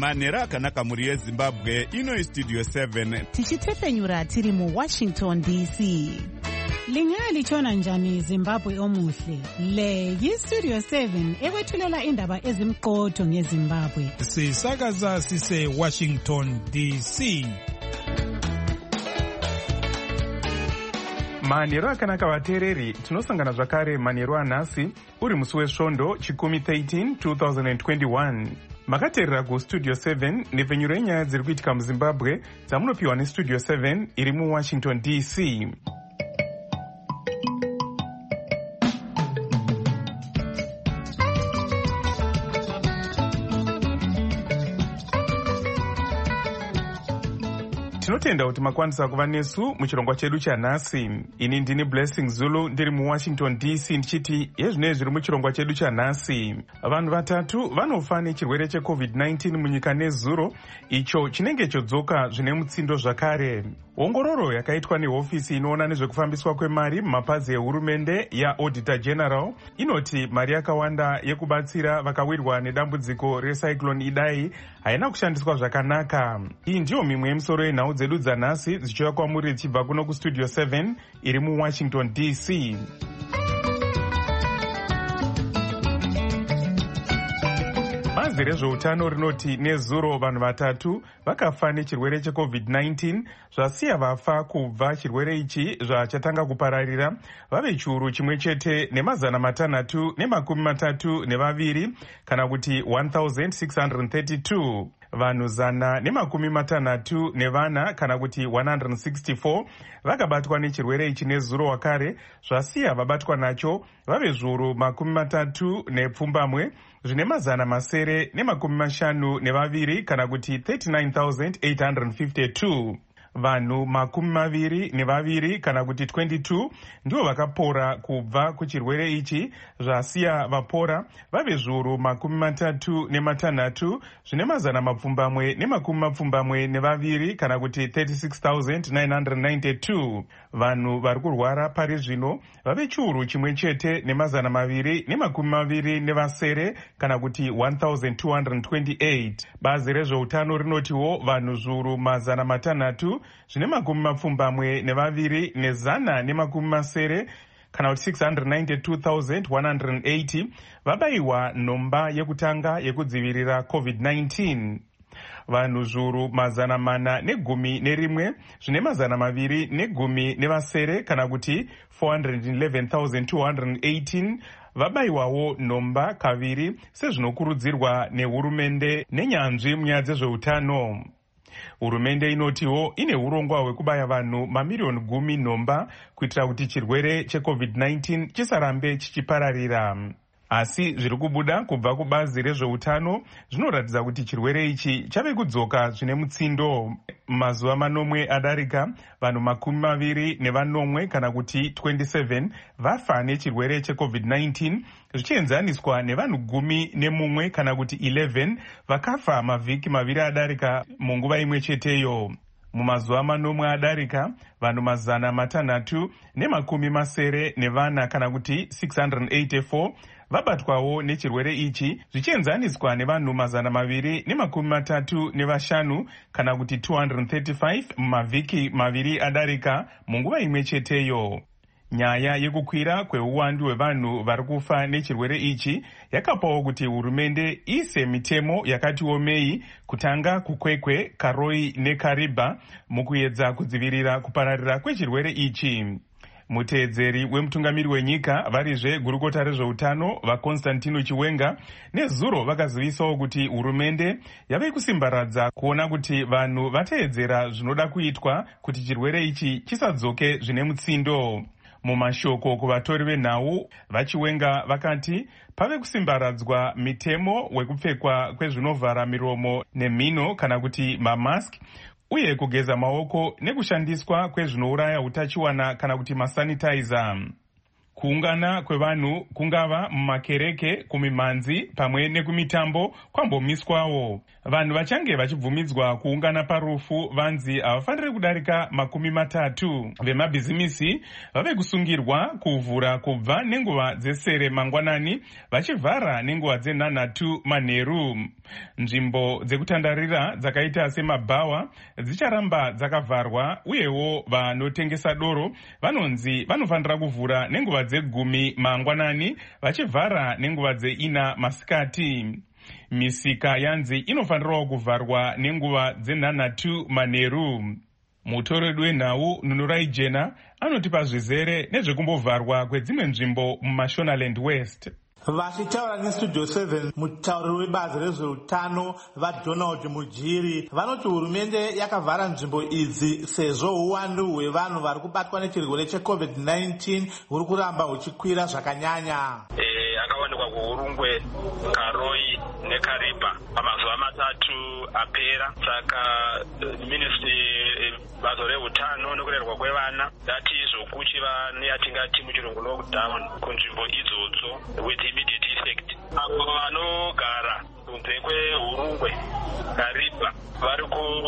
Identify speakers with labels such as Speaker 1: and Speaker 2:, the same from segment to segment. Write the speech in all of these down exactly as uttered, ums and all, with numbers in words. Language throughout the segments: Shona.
Speaker 1: manhero akanaka mhuri yezimbabwe. Ino istudio seven
Speaker 2: tichitefenyura tiri muwashington D C.
Speaker 3: Lingalitshona njani Zimbabwe omuhle? Le yistudio seven ekwethulela indaba ezimqotho ngeZimbabwe.
Speaker 4: Sisakaza sise Washington D C.
Speaker 5: Manhero akanaka vateereri, tinosangana zvakare manhero anhasi uri musi wesvondo chikumi thirteen twenty twenty-one. Makateerera kustudio seven nepfenyuro yenyaya dziri kuitika muZimbabwe dzamunopiwa nestudio seven iri muWashington D C. Tinotenda kuti makwanisa kuva nesu muchirongwa chedu chanhasi. Ini ndini Blessing Zulu ndiri muWashington D C ndichiti yezvinei zviri muchirongwa chedu chanhasi. Vanhu vatatu vanofa nechirwere checovid nineteen munyika nezuro, icho chinenge chodzoka zvine mutsindo zvakare. Ongororo yakaitwa nehofisi inoona nezvekufambiswa kwemari mumapazi ehurumende yaAuditor General inoti mari yakawanda yekubatsira vakawirwa nedambudziko recyclone Idai haina kushandiswa zvakanaka. Iyi ndiyo mimwe yemisoro yenhau dzedu dzanhasi dzichiuya kwamuri dzichibva kuno kustudio seven iri muWashington D C. Bazi rezveutano rinoti nezuro vanhu vatatu vakafa nechirwere checovid nineteen, zvasiya vafa kubva chirwere ichi zvachatanga kupararira vave chiuru chimwe chete nemazana matanhatu nemakumi matatu nevaviri kana kuti one thousand six hundred thirty-two. Vanhu zana nemakumi matanhatu nevana kana kuti one hundred sixty-four vakabatwa nechirwere ichi nezuro wakare, zvasiya vabatwa nacho vave zviuru makumi matatu nepfumbamwe zvine mazana masere nemakumi mashanu nevaviri kana kuti thirty-nine thousand eight hundred fifty-two. Vanhu makumi maviri nevaviri kana kuti twenty-two ndivo vakapora kubva kuchirwere ichi, zvasiya vapora vave zviuru makumi matatu nematanhatu zvine mazana mapfumbamwe nemakumi mapfumbamwe nevaviri kana kuti thirty-six thousand nine hundred ninety-two. Vanhu vari kurwara pari zvino vave chiuru chimwe chete nemazana maviri nemakumi maviri nevasere kana kuti one thousand two hundred twenty-eight. Bazi rezveutano rinotiwo vanhu zviuru mazana matanhatu zvine makumi mapfumbamwe nevaviri nezana nemakumi masere kana kuti six hundred ninety-two thousand one hundred eighty vabayiwa nhomba yekutanga yekudzivirira covid nineteen. Vanhu zviuru mazana mana negumi nerimwe zvine mazana maviri negumi nevasere kana kuti four hundred eleven thousand two hundred eighteen vabayiwawo nhomba kaviri sezvinokurudzirwa nehurumende nenyanzvi munyaya dzezveutano. Hurumende inotiwo ine urongwa hwekubaya vanhu mamiriyoni gumi nhomba kuitira kuti chirwere checovid nineteen chisarambe chichipararira. Asi zviri kubuda kubva kubazi rezveutano zvinoratidza kuti chirwere ichi chave kudzoka zvine mutsindo. Mazuva manomwe adarika vanhu makumi maviri nevanomwe kana kuti twenty-seven vafa nechirwere checovid nineteen zvichienzaniswa nevanhu gumi nemumwe kana kuti eleven vakafa mavhiki maviri adarika munguva imwe cheteyo. Mumazuva manomwe adarika vanhu mazana matanhatu nemakumi masere nevana kana kuti six hundred eighty-four vabatwawo nechirwere ichi zvichienzaniswa nevanhu mazana maviri nemakumi matatu nevashanu kana kuti two hundred thirty-five mumavhiki maviri adarika munguva imwe cheteyo. Nyaya yekukwira kweuwandu hwevanhu vari kufa nechirwere ichi yakapawo kuti hurumende ise mitemo yakati omei kutanga kukwekwe, karoi nekariba mukuedza kudzivirira kupararira kwechirwere ichi. Muteedzeri wemutungamiri wenyika varizve gurukota rezveutano vaConstantino Chiwenga nezuro vakazivisawo kuti hurumende yave kusimbaradza kuona kuti vanhu vateedzera zvinoda kuitwa kuti chirwere ichi chisadzoke zvine mutsindo. Mumashoko kuvatori venhau vaChiwenga vakati pave kusimbaradzwa mitemo wekupfekwa kwezvinovhara miromo nemhino kana kuti mamask uye kugeza maoko nekushandiswa kwezvinouraya utachiwana kana kuti masanitizer. Kuungana kwevanhu kungava mumakereke, kumimhanzi pamwe nekumitambo kwambomiswawo. Vanhu vachange vachibvumidzwa kuungana parufu vanzi havafaniri kudarika makumi matatu. Vemabhizimisi vave kusungirwa kuvhura kubva nenguva dzesere mangwanani vachivhara nenguva dzenhanhatu manheru. Nzvimbo dzekutandarira dzakaita semabhawa dzicharamba dzakavharwa, uyewo vanotengesa doro vanonzi vanofanira kuvhura nenguva dzegumi mangwanani vachivhara nenguva dzeina masikati. Misika yanzi inofanirawo kuvharwa nenguva dzenhanhatu manheru. Mutoredi wenhau Nunurai Jena anotipa zvizere nezvekumbovharwa kwedzimwe nzvimbo muMashonaland West.
Speaker 6: Vachitaura nestudio seven, mutauriri webazi rezveutano vaDonald Mujiri vanoti hurumende yakavhara nzvimbo idzi sezvo uwandu hwevanhu vari kubatwa nechirwere checovid nineteen huri kuramba huchikwira zvakanyanya.
Speaker 7: Eh, akawanikwa kuHurungwe, Karoi neKaripa pamazuva matatu apera. Saka ministry bazo reutano nekurerwa kwevana dati zvokuchiva neyatingati muchirungu lockdown kunzvimbo idzodzo with immediate effect. Avo vanogara kunze kweHurungwe, Karipa vari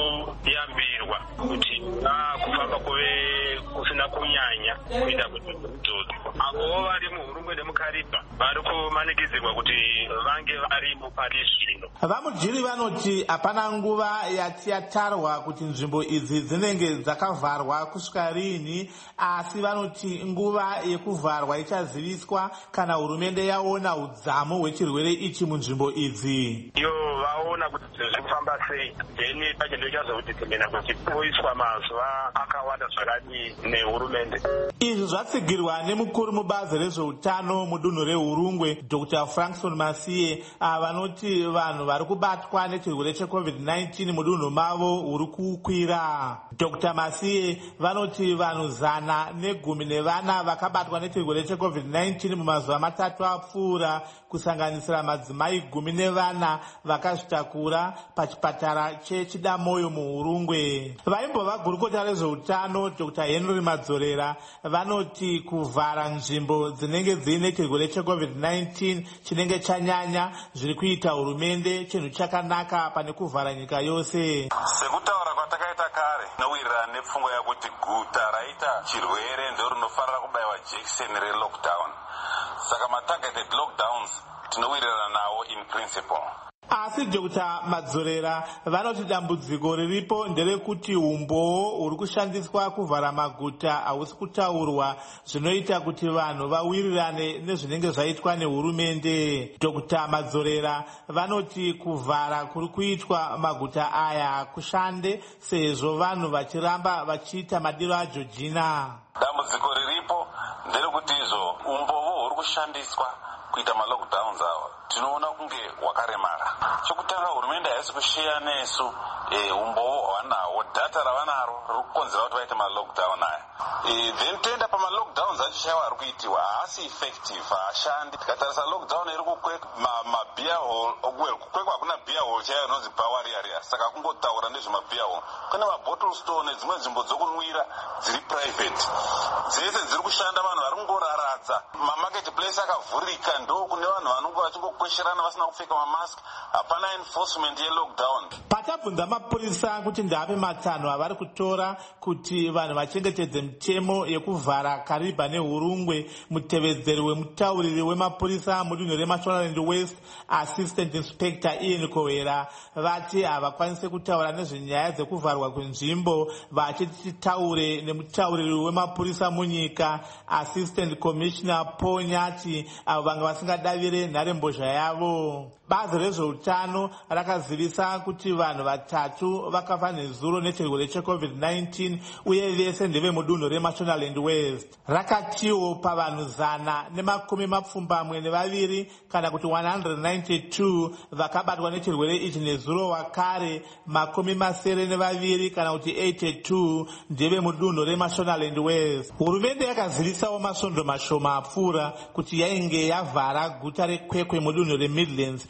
Speaker 7: kuyambirwa kuti kufamba kuve kusina kunyanya kuenda kunzvimbo idzodzo. Avo vari muHurungwe nemuKaripa vari kumanikidzirwa kuti vange varipo pari zvino.
Speaker 6: VaMujiri vanoti hapana nguva yati yatarwa kuti nzvimbo idzi dzinenge dzakavharwa kusvika rini, asi vanoti nguva yekuvharwa ichaziviswa kana hurumende yaona udzamu hwechirwere ichi munzvimbo idzi.
Speaker 7: Iyo vaona kuti zviri kufamba sei, then pachendo chazokutetemena kuti poiswa mazuva akawanda zvakadii nehurumende.
Speaker 6: Izvi zvatsigirwa nemukuru mubazi rezveutano mudunhu reHurungwe Doctor Frankson Masiye, vanoti vanhu vari kubatwa nechirwere checovid nineteen mudunhu mavo huri kukwira. Doctor Masiye vanoti vanhu zana negumi nevana vakabatwa nechirwere checovid nineteen mumazuva matatu apfuura, kusanganisira madzimai gumi nevana vakazvitakura pachipatara cheChidamoyo muHurungwe. Vaimbova gurukota rezveutano Doctor Henry Madzorera vanoti kuvhara nzvimbo dzinenge dziine chirwere checovid nineteen chinenge chanyanya zviri kuita hurumende chinhu chakanaka pane kuvhara nyika yose.
Speaker 8: Sekutaura kwatakaita kare nowirirana nepfungwa yakuti guta raita chirwere ndo rinofanira kubayiwa jekiseni relockdown. Saka matargeted lockdowns tinowirirana nawo in principle.
Speaker 6: Asi Doctor Madzorera vanoti dambudziko riripo nderekuti umboo huri kushandiswa kuvhara maguta hausi kutaurwa, zvinoita kuti vanhu vawirirane nezvinenge zvaitwa nehurumende. Doctor Madzorera vanoti kuvhara kuri kuitwa maguta aya kushande sezvo vanhu vachiramba vachiita madiro aJojina.
Speaker 8: Dambudziko riripo nderekuti izvo umboo huri kushandiswa kuita malockdowns awa tinoona kunge wakaremara. Chokutanga hurumende haisi kushiya nesu e, umboo hwanawo, data ravanaro riri kukonzera kuti vaite malockdown aya. E, then toenda pamalockdowns acho chaiwo ari kuitiwa haasi effective, haashandi. Tikatarisa lockdown iri kukwekwa mabia hall, well kukwekwa hakuna beer hall chaiyo inonzi bawari area, saka kungotaura nezvemabia hall. Kune mabottle store nedzimwe nzvimbo dzokunwira dziri private, dzese dziri kushanda, vanhu vari kungoraradza. Mamarket place akavhurika, ndo kune vanhu vanongo vachingokwesherana vasina kupfeka mamask. Hapana enforcement yelockdown.
Speaker 6: Patabvunza mapurisa kuti ndape matanho avari kutora kuti vanhu vachengetedze mitemo yekuvhara Kariba neHurungwe, mutevedzeri wemutauriri wemapurisa mudunhu reMashonaland West Assistant Inspector Ian Kowera vati havakwanisi kutaura nezvenyaya dzekuvharwa kwenzvimbo, vachiti taure nemutauriri wemapurisa munyika Assistant Commissioner Paul Nyati avo vanga vasingadavire nharembozha yavo. Bazi rezveutano rakazivisa kuti vanhu vatatu vakafa nezuro nechirwere checovid nineteen uye vese ndeve mudunhu reMashonaland West. Rakatiwo pavanhu zana nemakumi mapfumbamwe nevaviri kana kuti one hundred ninety-two vakabatwa nechirwere ichi nezuro wakare, makumi masere nevaviri kana kuti eighty-two ndeve mudunhu reMashonaland West. Hurumende yakazivisawo masvondo mashoma apfuura kuti yainge yavhara guta reKwekwe mudunhu reMidlands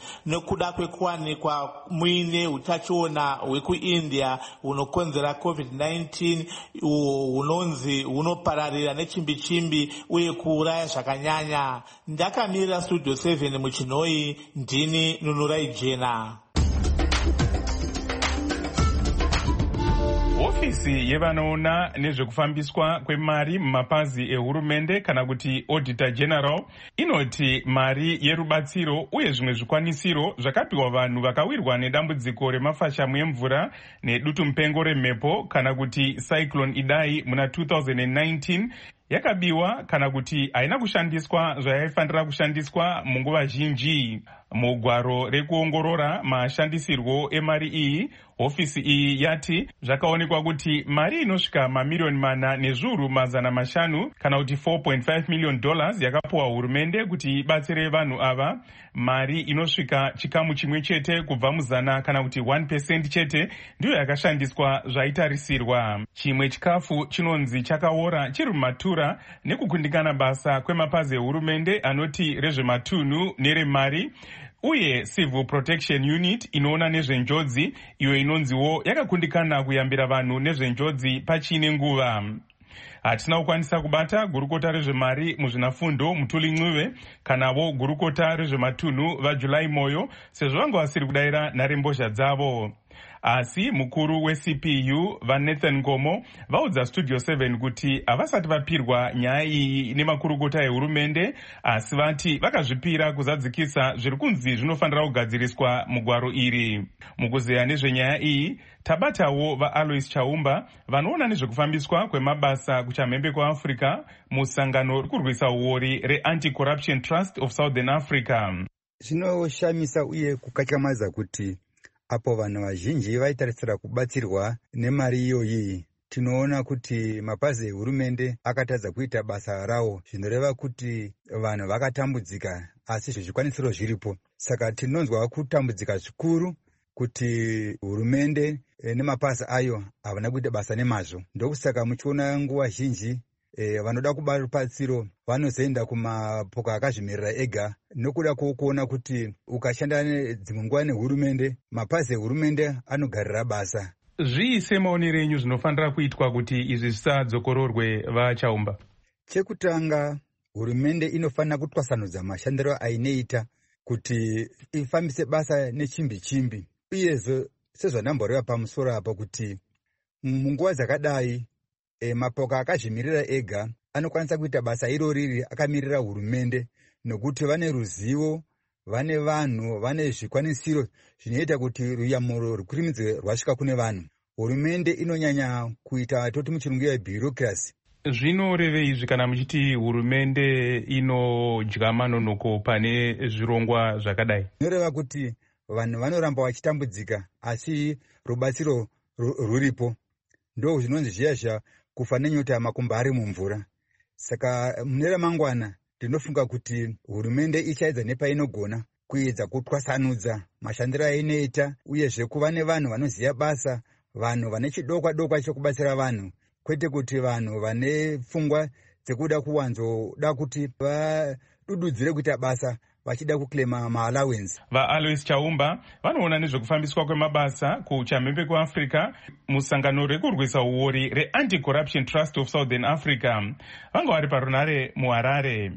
Speaker 6: nekuda kwekuwanikwa muine utachiona hwekuindia hunokonzera covid nineteen hunonzi hunopararira nechimbi chimbi uye kuuraya zvakanyanya. Ndakamirira studio seven muchinhoi, ndini Nunurai Jena.
Speaker 5: Ofisi yevanoona nezvekufambiswa kwemari mumapazi ehurumende kana kuti Auditor General inoti mari yerubatsiro uye zvimwe zvikwanisiro zvakapiwa vanhu vakawirwa nedambudziko remafashamu emvura nedutu mupengo remhepo kana kuti Cyclone Idai muna two thousand nineteen yakabiwa kana kuti haina kushandiswa zvayaifanira kushandiswa munguva zhinji. Mugwaro rekuongorora mashandisirwo emari iyi, ofisi iyi yati zvakaonekwa kuti mari inosvika mamiliyoni mana nezviuru mazana mashanu kana kuti four point five million dollars yakapuwa hurumende kuti ibatsire vanhu ava. Mari inosvika chikamu chimwe chete kubva muzana kana kuti one percent chete ndiyo yakashandiswa zvaitarisirwa. Chimwe chikafu chinonzi chakaora chiri mumatura nekukundikana basa kwemapazi ehurumende anoti rezvematunhu neremari uye Civil Protection Unit inoona nezvenjodzi, iyo inonziwo yakakundikana kuyambira vanhu nezvenjodzi pachine nguva. Hatina kukwanisa kubata gurukota rezvemari muzvinafundo Mutuli Ncube kanavo gurukota rezvematunhu vaJulai Moyo sezvo vanga vasiri kudayira nharembozha dzavo. Asi mukuru we-C P U vaNathan Ngomo vaudza Studio seven kuti havasati vapirwa nyaya iyi nemakurukota ehurumende, asi vati vakazvipira kuzadzikisa zviri kunzi zvinofanira kugadziriswa mugwaro iri. Mukuzeya nezvenyaya iyi tabatawo vaAlois Chaumba vanoona nezvekufambiswa kwemabasa kuchamhembe kwaAfrica musangano rikurwisa uori reAnti-Corruption Trust of Southern Africa.
Speaker 9: Zvinoshamisa uye kukatyamadza kuti apo vanhu vazhinji vaitarisira kubatsirwa nemari iyoyi, tinoona kuti mapazi ehurumende akatadza kuita basa rawo, zvinoreva kuti vanhu vakatambudzika asi zvikwanisiro zviripo. Saka tinonzwa kutambudzika zvikuru kuti hurumende e, nemapazi ayo havana kuita basa nemazvo. Ndokusaka muchiona nguva zhinji E, vanoda kubara rubatsiro vanozoenda kumapoka akazvimirira ega nokuda kuona kuti ukashanda dzimwe nguva nehurumende, mapazi ehurumende anogarira basa.
Speaker 5: Zvii semaonero enyu zvinofanira kuitwa kuti izvi zvisadzokororwe vaChaumba?
Speaker 9: Chekutanga, hurumende inofanira kutwasanudza mashandiro ainoita kuti ifambise basa nechimbi chimbi. Uyezve sezvanamboreva pamusoro apa kuti munguva dzakadai E, mapoka akazvimirira ega anokwanisa kuita basa iro riri akamirira hurumende nokuti vane ruzivo, vane vanhu, vane zvikwanisiro zvinoita kuti ruyamuro rwekurimidze rwasvika kune vanhu. Hurumende inonyanya kuita toti muchirungu yebureaucracy.
Speaker 5: Zvinorevei izvi kana muchiti hurumende inodya manonoko pane zvirongwa zvakadai?
Speaker 9: Zvinoreva kuti vanhu vanoramba vachitambudzika asi rubatsiro ruripo. Ndo zvinonzi zviya kufa nenyota makumba ari mumvura. Saka mune ramangwana ndinofunga kuti hurumende ichaedza nepainogona kuedza kutwasanudza mashandiro ainoita, uyezve kuva nevanhu vanoziva basa, vanhu vane chidokwa dokwa chokubatsira vanhu, kwete kuti vanhu vane pfungwa dzekuda kuwanzoda kuti vadududzire kuita basa vachida kuklema maallowance.
Speaker 5: VaAlois Chaumba vanoona nezvekufambiswa kwemabasa kuchamhembe kweAfrica musangano rekurwisa uori reAnti-Corruption Trust of Southern Africa. Vanga vari parunare muHarare.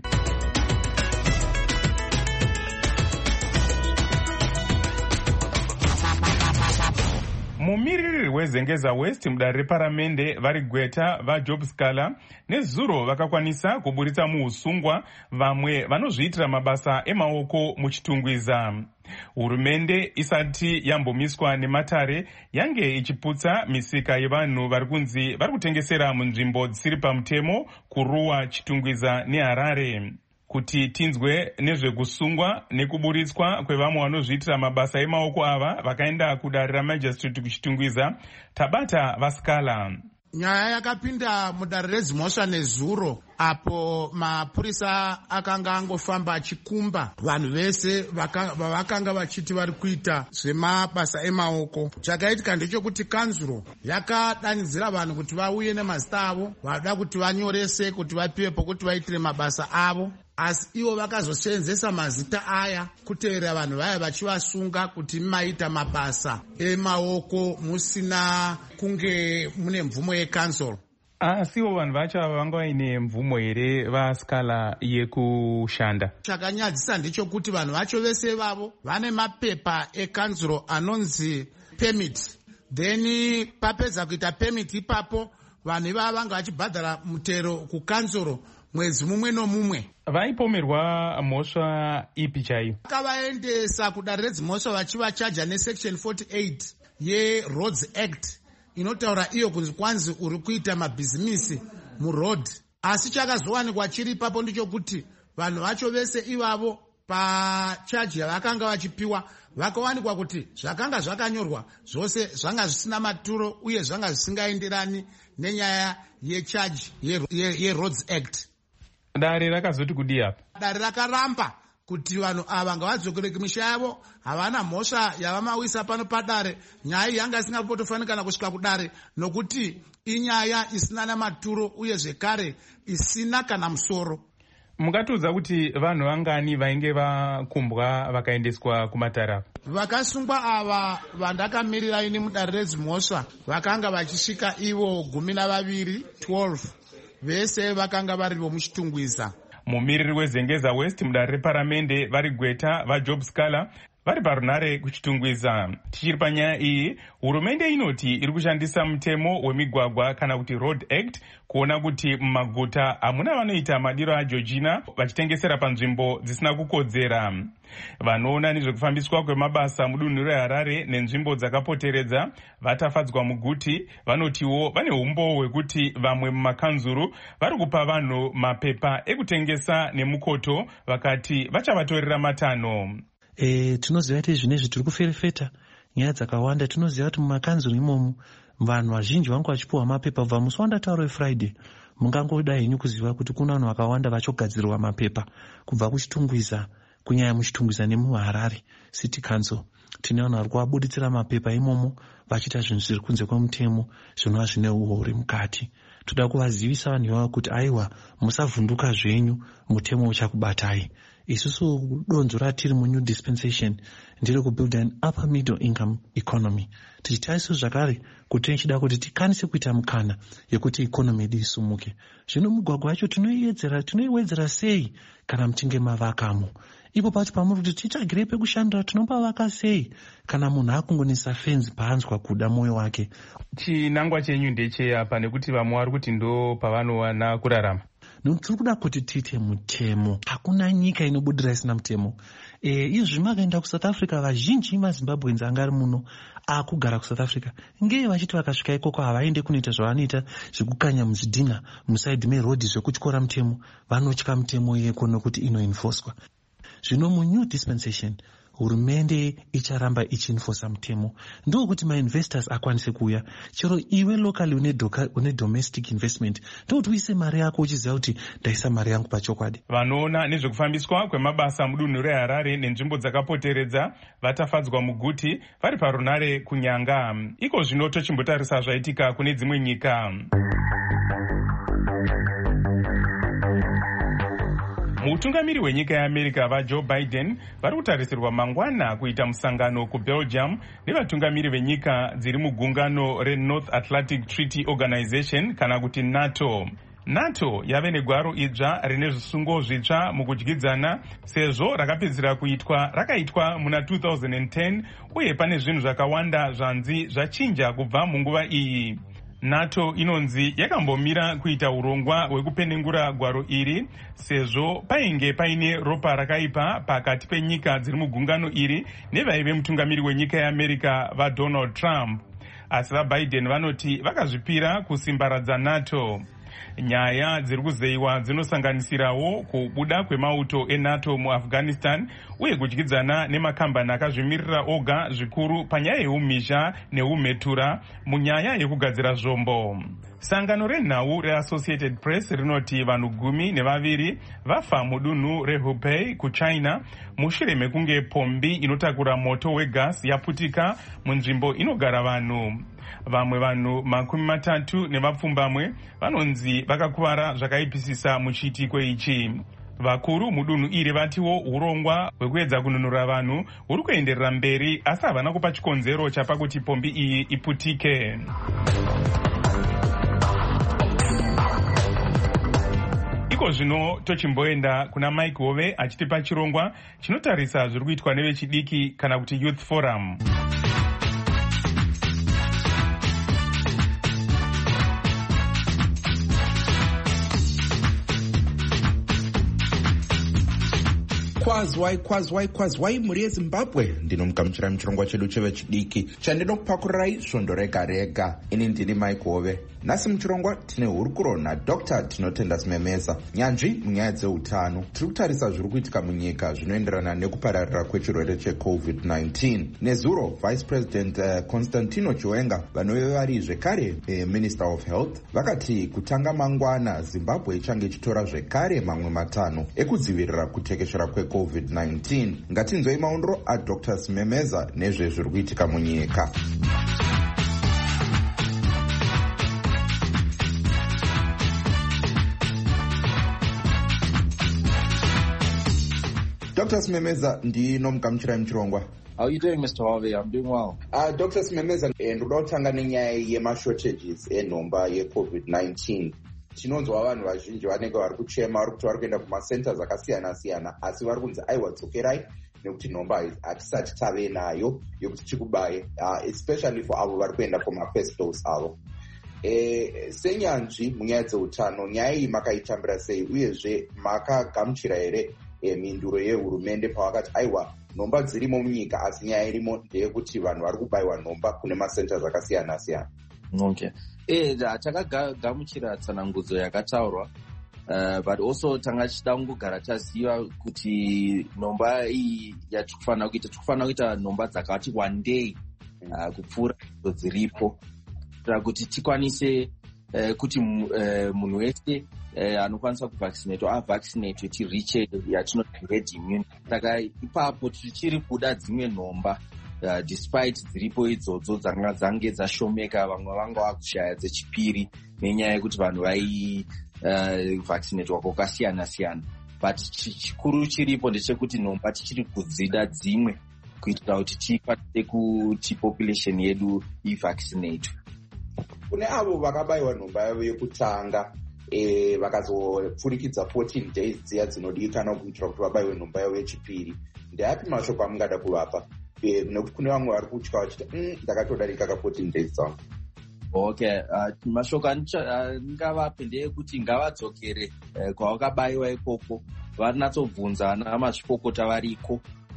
Speaker 5: Mumiriri wezengeza West mudare reparamende vari Gweta vaJob Scala nezuro vakakwanisa kuburitsa muusungwa vamwe vanozviitira mabasa emaoko muchitungwiza. Hurumende isati yambomiswa nematare yange ichiputsa misika yevanhu vari kunzi vari kutengesera munzvimbo dzisiri pamutemo kuruwa Chitungwiza neHarare. Kuti tinzwe nezvekusungwa nekuburitswa kwevamwe vanozviitira mabasa emaoko ava vakaenda kudare ramajistrate kuchitungwiza, tabata vaScala.
Speaker 10: Nyaya yakapinda mudare reZimhosva nezuro apo mapurisa akanga angofamba achikumba vanhu vese vavakanga vachiti vari kuita zvemabasa emaoko. Chakaitika ndechekuti kanzuro yakadanidzira vanhu kuti vauye nemazita avo, vada kuti vanyorese kuti vapiwe pokuti vaitire mabasa avo. asi ivo vakazosenzesa mazita aya kutevera vanhu vaya vachivasunga kuti maita mabasa emaoko musina kunge mune mvumo yecancel.
Speaker 5: asiwo vanhu vacho ava vanga vaine mvumo here vaskala yekushanda?
Speaker 10: chakanyadzisa ndechekuti vanhu vacho vese vavo vane mapepa ekanzuro anonzi permit, then papedza kuita permit ipapo vanhu ivava vanga vachibhadhara mutero kukanzuro mwedzi mumwe nomumwe.
Speaker 5: vaipomerwa mhosva ipi chaiyo?
Speaker 10: vakavaendesa kudare redzimhosva vachivachaja nesection forty-eight yeroads act inotaura iyo kunzi kwanzi uri kuita mabhizimisi muroad. asi chakazowanikwa chiri ipapo ndichokuti vanhu vacho vese ivavo pachaji yavakanga vachipiwa vakawanikwa kuti zvakanga zvakanyorwa zvose zvanga zvisina maturo uye zvanga zvisingaenderani nenyaya yechaji yeroads act.
Speaker 5: dare rakazoti kudii apa?
Speaker 10: dare rakaramba kuti vanhu ava ngavadzokere kumisha yavo, havana mhosva yavamawisa pano padare. nyaya iyi yanga isingapotofanikana kusvika kudare nokuti inyaya isina namaturo uye zvekare isina kana musoro.
Speaker 5: mungatiudza kuti vanhu vangani vainge vakumbwa vakaendeswa kumatara?
Speaker 10: vakasungwa ava vandakamirira ini mudare redzimhosva vakanga vachisvika ivo gumi navaviri twelve, vese vakanga vari vomuchitungwiza.
Speaker 5: mumiriri wezengeza west mudare reparamende vari gweta vajob scala vari parunare kuchitungwiza. tichiri panyaya iyi, hurumende inoti iri kushandisa mutemo wemigwagwa kana kuti road act kuona kuti mumaguta hamuna vanoita madiro ageorgina vachitengesera panzvimbo dzisina kukodzera. vanoona nezvekufambiswa kwemabasa mudunhu reharare nenzvimbo dzakapoteredza vatafadzwa muguti vanotiwo vane umbo hwekuti vamwe mumakanzuru vari kupa vanhu mapepa ekutengesa nemukoto vakati vachavatorera matanho.
Speaker 11: E, tinoziva kuti zvinezvi tiri kuferefeta nyaya dzakawanda. tinoziva kuti mumakanzuro imomo vanhu vazhinji vanga vachipiwa mapepa kubva musi wandataura wefriday. mungangoda henyu kuziva kuti kuna vanhu vakawanda vachogadzirwa mapepa kubva kuchitungwiza, kunyanya muchitungwiza nemuharare city council. tine vanhu vari kuvabuditsira mapepa imomo vachiita zvinhu zviri kunze kwemutemo zvinova zvine uori mukati. toda kuvazivisa vanhu ivavo kuti aiwa, musavhunduka zvenyu, mutemo uchakubatai. isusu donzo ratiri munew dispensation ndiri kubuild an upper middle income economy, tichita isu zvakare kuti tichida kuti tikwanise kuita mukana yekuti ikonomi yedu isumuke. zvino mugwagwa yacho tinoiwedzera tinoiwedzera sei kana muchinge mavakamo? ipo pacho pamuri kuti titsvagirei pekushandira tinopavaka sei kana munhu akungonisa fenzi paanzwa kuda mwoyo wake?
Speaker 5: chinangwa chenyu ndecheyapa nekuti vamwe vari kuti ndo pavanowana kurarama?
Speaker 11: nokuti tiri kuda kuti tiite mutemo. hakuna nyika inobudira isina mutemo. e, izvi makaenda kusouth africa, vazhinji mazimbabwenzi anga ari muno akugara kusouth africa ngei vachiti vakasvika ikoko havaende kunoita zvavanoita zvekukanya muzvidhina musaidhi merodhi zvekutyora mutemo. vanotya mutemo yeko nokuti inoenfoswa. zvino munew dispensation hurumende icharamba ichienforsa mutemo, ndokuti mainvestors akwanise kuuya. chero iwe locally une, une domestic investment ndokuti uise mari yako uchiziva kuti ndaisa mari yangu pachokwadi.
Speaker 5: vanoona nezvekufambiswa kwemabasa mudunhu reharare nenzvimbo dzakapoteredza vatafadzwa muguti vari parunare kunyanga. iko zvino tochimbotarisa zvaitika kune dzimwe nyika. mutungamiri wenyika yeamerica vajoe biden vari kutarisirwa mangwana kuita musangano kubelgium nevatungamiri venyika dziri mugungano renorth atlantic treaty organization kana kuti nato. nato yave negwaro idzva rine zvisungo zvitsva mukudyidzana sezvo rakapedzisira kuitwa rakaitwa muna two thousand ten uye pane zvinhu zvakawanda zvanzi zvachinja kubva munguva iyi. nato inonzi yakambomira kuita urongwa hwekupenengura gwaro iri sezvo painge paine ropa rakaipa pakati penyika dziri mugungano iri nevaive mutungamiri wenyika yeamerica vadonald trump. asi vabiden vanoti vakazvipira kusimbaradza nato. nyaya dziri kuzeyiwa dzinosanganisirawo kubuda kwemauto enato muafghanistan uye kudyidzana nemakambani akazvimirira oga zvikuru panyaya yeumhizha neumhetura munyaya yekugadzira zvombo. sangano renhau reassociated press rinoti vanhu gumi nevaviri vafa mudunhu rehubei kuchina mushure mekunge pombi inotakura moto wegasi yaputika munzvimbo inogara vanhu. vamwe vanhu makumi matatu nevapfumbamwe vanonzi vakakuvara zvakaipisisa muchiitiko ichi. vakuru mudunhu iri vatiwo urongwa hwekuedza kununura vanhu huri kuenderera mberi, asi havana kupa chikonzero chapa kuti pombi iyi iputike. Iko zvino tochimboenda kuna Mike Hove achitipa chirongwa chinotarisa zviri kuitwa nevechidiki kana kuti Youth Forum.
Speaker 12: Kwazwai kwazwai kwazwai mhuri yeZimbabwe, ndinomugamuchira muchirongwa chedu chevechidiki chandinokupakurai svondo rega rega. Ini ndini Mike Hove. Nhasi muchirongwa tine hurukuro naDr Tinotenda Simemeza, nyanzvi munyaya dzeutano. Tiri kutarisa zviri kuitika munyika zvinoenderana nekupararira kwechirwere checovid nineteen. Nezuro Vice President uh, Constantino Chiwenga, vanove vari zvekare uh, Minister of Health, vakati kutanga mangwana Zimbabwe ichange ichitora zvekare mamwe matano ekudzivirira kutekeshera kwecovid nineteen. Ngatinzwei maondro aDr Simemeza nezvezviri kuitika munyika. Doctor Simemeza, ndinomugamuchirai muchirongwa.
Speaker 13: How are you doing, Mister Harvey? I'm doing well.
Speaker 12: Uh, Doctor Simemeza, ndoda kutanga nenyaya yemashortages enhomba yecovid nineteen. Tinonzwa vanhu vazhinji vanenge vari kuchema, vari kuti vari kuenda kumacenters akasiyana siyana, asi vari kunzi aiwa dzokerai nekuti nhomba hatisati tave nayo yokuti tikubaye, uh, especially for avo vari kuenda kumafirst dose avo. Eh, senyanzvi munyaya dzeutano, nyaya iyi makaitambira sei uyezve makagamuchira here E, minduro yehurumende pavakati aiwa nhomba dzirimo munyika asi nyaya irimo ndeyekuti vanhu vari kubayiwa nhomba kune macenters akasiyana siyana?
Speaker 13: Okay. Eh, takagamuchira tsanangudzo yakataurwa, uh, but also tanga tichida kungogara taziva kuti nhomba iyi yatikufanira kuita tikufanira kuita nhomba dzakati wandei uh, kupfuura idzo dziripo kuitira kuti tikwanise uh, kuti uh, munhu wese Uh, anokwanisa kuvaccinate avaccinate tiriche yatinoti herd immunity. Saka ipapo tichiri kuda dzimwe nhomba uh, despite dziripo idzodzo dzanga dzange dzashomeka, vamwe vanga vakushaya dzechipiri nenyaya yekuti vanhu vai uh, vaccinate wako kasiyana siyana, but chikuru chiripo ndechekuti nhomba tichiri kudzida dzimwe kuitira kuti tikwanise kuti population yedu ivaccinate.
Speaker 12: Kune avo vakabayiwa nhomba yavo yekutanga Eh, vakazopfurikidza fourteen days dziya dzinodikanwa kuitira kuti vabayiwe nhomba yavo yechipiri, ndeapi mashoko amungada kuvapa? Eh, nekuti kune vamwe vari kutya vachiti mm, ndakatodarika ka fourteen days dzangu.
Speaker 13: Okay, uh, mashoko andingavape ndeyekuti ngavadzokere uh, kwavakabayiwa ikoko, varinatsobvunza ana mazvikokota variko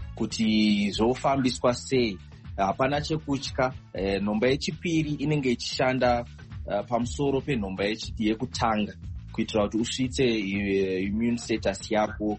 Speaker 13: kuti zvofambiswa sei. Hapana chekutya. uh, nhomba yechipiri inenge ichishanda Uh, pamusoro penhomba yekutanga kuitira kuti usvitse uh, immune status yako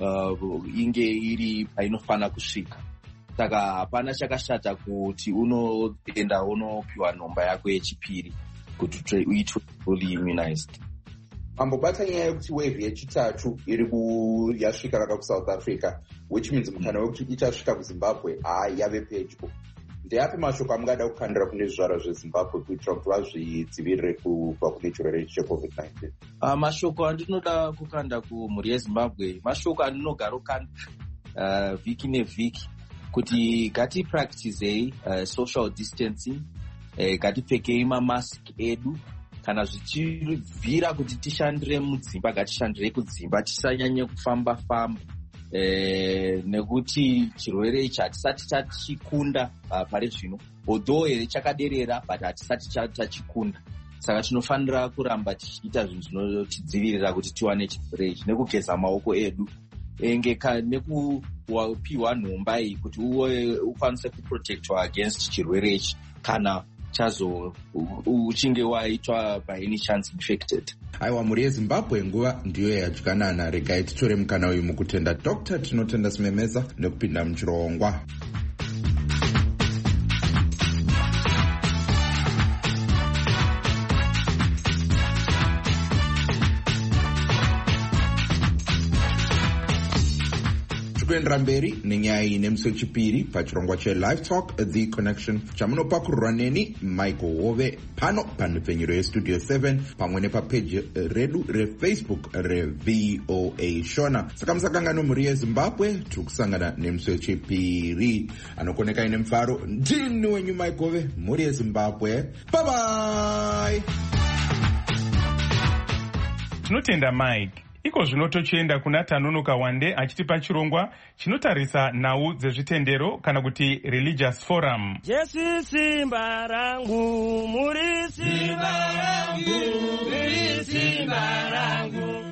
Speaker 13: uh, inge iri painofana kusvika. Saka hapana chakashata kuti unoenda unopiwa nhomba yako yechipiri kuti uitwe fully immunized.
Speaker 12: Mambobata nyaya yekuti wave yechitatu iri yasvika raka kuSouth Africa, which means mukana wekuti ichasvika kuZimbabwe haa yave pedyo. Ndeapi mashoko amungada kukandira kune zvivara zveZimbabwe kuitira kuti vazvidzivirire kubva kune chirwere checovid nineteen?
Speaker 13: Uh, mashoko andinoda kukanda kumhuri yeZimbabwe, mashoko andinogara kukanda uh, vhiki nevhiki, kuti ngatipracticei uh, social distancing, uh, ngatipfekei mamask edu, kana zvichibvira kuti tishandire mudzimba ngatishandirei kudzimba, tisanyanye kufamba famba. Eh, nekuti chirwere ichi hatisati tachikunda uh, pari zvino, although here chakaderera but hatisati tachikunda. Saka tinofanira kuramba tichiita zvinhu zvinotidzivirira kuti tiwane chirwere ichi, nekugeza maoko edu, nekupiwa nhomba iyi kuti ukwanise kuprotectwa against chirwere ichi kana chazo uchinge waitwa by any chance infected.
Speaker 12: Aiwa mhuri yeZimbabwe, nguva ndiyo yadyanana. Regai titore mukana uyu mukutenda Doctor Tinotenda Simemeza nekupinda muchirongwa. toendera mberi nenyaya iyi nemusi wechipiri pachirongwa chelive talk the connection chamunopakurirwa neni Michael Hove pano panhepfenyuro yestudio seven pamwe nepapeji redu refacebook reV O A Shona. Saka musakangano mhuri yezimbabwe tiri kusangana nemusi wechipiri anokoneka ine mufaro. Ndini wenyu Michael Hove, mhuri yezimbabwe. Bye bye.
Speaker 5: Tinotenda Mike. Iko zvino tochienda kuna Tanonoka Wande achitipa chirongwa chinotarisa nhau dzezvitendero kana kuti religious forum.
Speaker 14: Jesu simba rangu, muri simba rangu, muri simba rangu.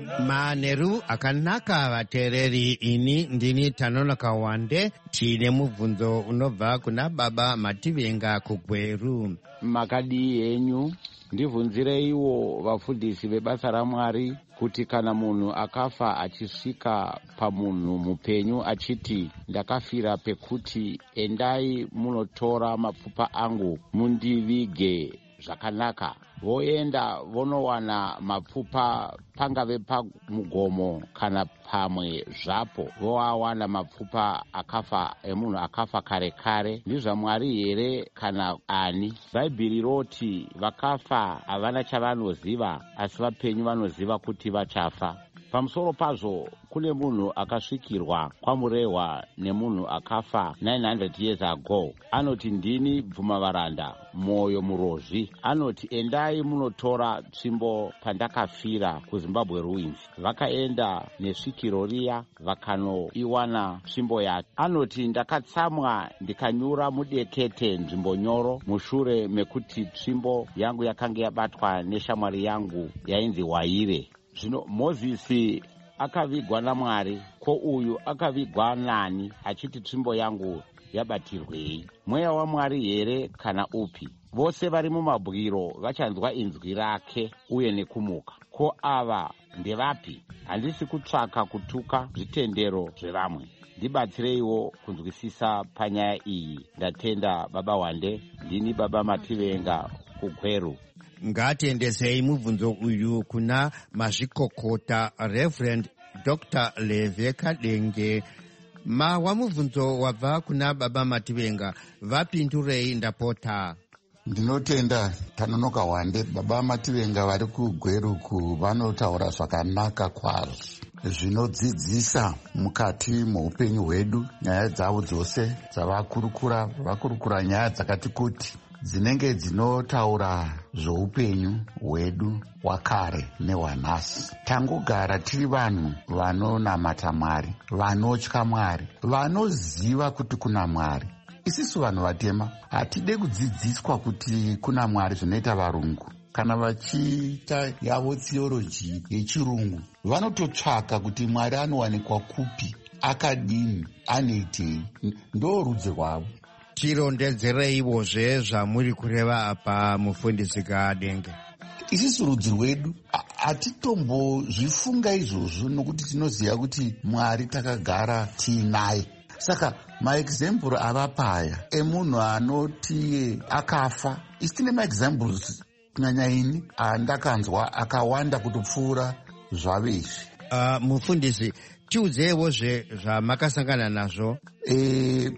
Speaker 15: Manheru akanaka vateereri, ini ndini Tanonoka Wande. Tine mubvunzo unobva kuna baba Mativenga kuGweru.
Speaker 16: Makadii henyu? Ndibvunzireiwo vafundisi vebasa raMwari kuti kana munhu akafa achisvika pamunhu mupenyu achiti ndakafira pekuti endai munotora mapfupa angu mundivige zvakanaka, voenda vonowana mapfupa pangave pamugomo kana pamwe zvapo, voawana mapfupa akafa emunhu akafa kare kare. NdizvaMwari here kana ani? Bhaibheri roti vakafa havana chavanoziva, asi vapenyu vanoziva kuti vachafa. Pamusoro pazvo kune munhu akasvikirwa kwamurehwa nemunhu akafa nine hundred years ago. Anoti ndini bvumavaranda mwoyo murozvi. Anoti endai munotora tsvimbo pandakafira kuZimbabwe ruins. Vakaenda nesvikiro riya vakanoiwana tsvimbo yake. Anoti ndakatsamwa ndikanyura mudekete nzvimbo nyoro mushure mekuti tsvimbo yangu yakanga yabatwa neshamwari yangu yainzi Waire. Zvino Mozisi akavigwa naMwari, ko uyu akavigwa nani achiti tsvimbo yangu yabatirwei? Mweya waMwari here kana upi? Vose vari mumabwiro vachanzwa inzwi rake uye nekumuka. Ko ava ndevapi? Handisi kutsvaka kutuka zvitendero zvevamwe. Ndibatsireiwo kunzwisisa panyaya iyi. Ndatenda baba Wande. Ndini baba Mativenga kuGweru.
Speaker 15: Ngatiendesei mubvunzo uyu kuna mazvikokota Reverend Doctor Leve Kadenge. Mawa mubvunzo wabva kuna baba Mativenga, vapindurei ndapota.
Speaker 10: Ndinotenda Tanonoka Wande. Baba Mativenga vari kuGweruku vanotaura zvakanaka kwazvo zvinodzidzisa mukati muupenyu hwedu. Nyaya dzavo dzose dzavakurukura vakurukura nyaya dzakati kuti dzinenge dzinotaura zvoupenyu hwedu hwakare nehwanhasi. Tangogara tiri vanhu vanonamata Mwari, vanotya Mwari, vanoziva kuti kuna Mwari. Isisu vanhu vatema hatide kudzidziswa kuti kuna Mwari zvinoita varungu. Kana vachiita yavo theology yechirungu vanototsvaka kuti Mwari anowanikwa kupi, akadini, anoitei. Ndo rudzi rwavo.
Speaker 15: Tirondedzereivozve zvamuri kureva apa mufundisi Kadenge.
Speaker 10: Isusu rudzi rwedu hatitombozvifunga izvozvo nokuti tinoziva kuti Mwari takagara tiinaye. Saka maexample avapaya emunhu anoti akafa, isi tine maexamples kunyanya ini andakanzwa akawanda kutopfuura zvavezvi.
Speaker 15: Uh, mufundisi, tiudzeiwozve zvamakasangana nazvo.
Speaker 10: E,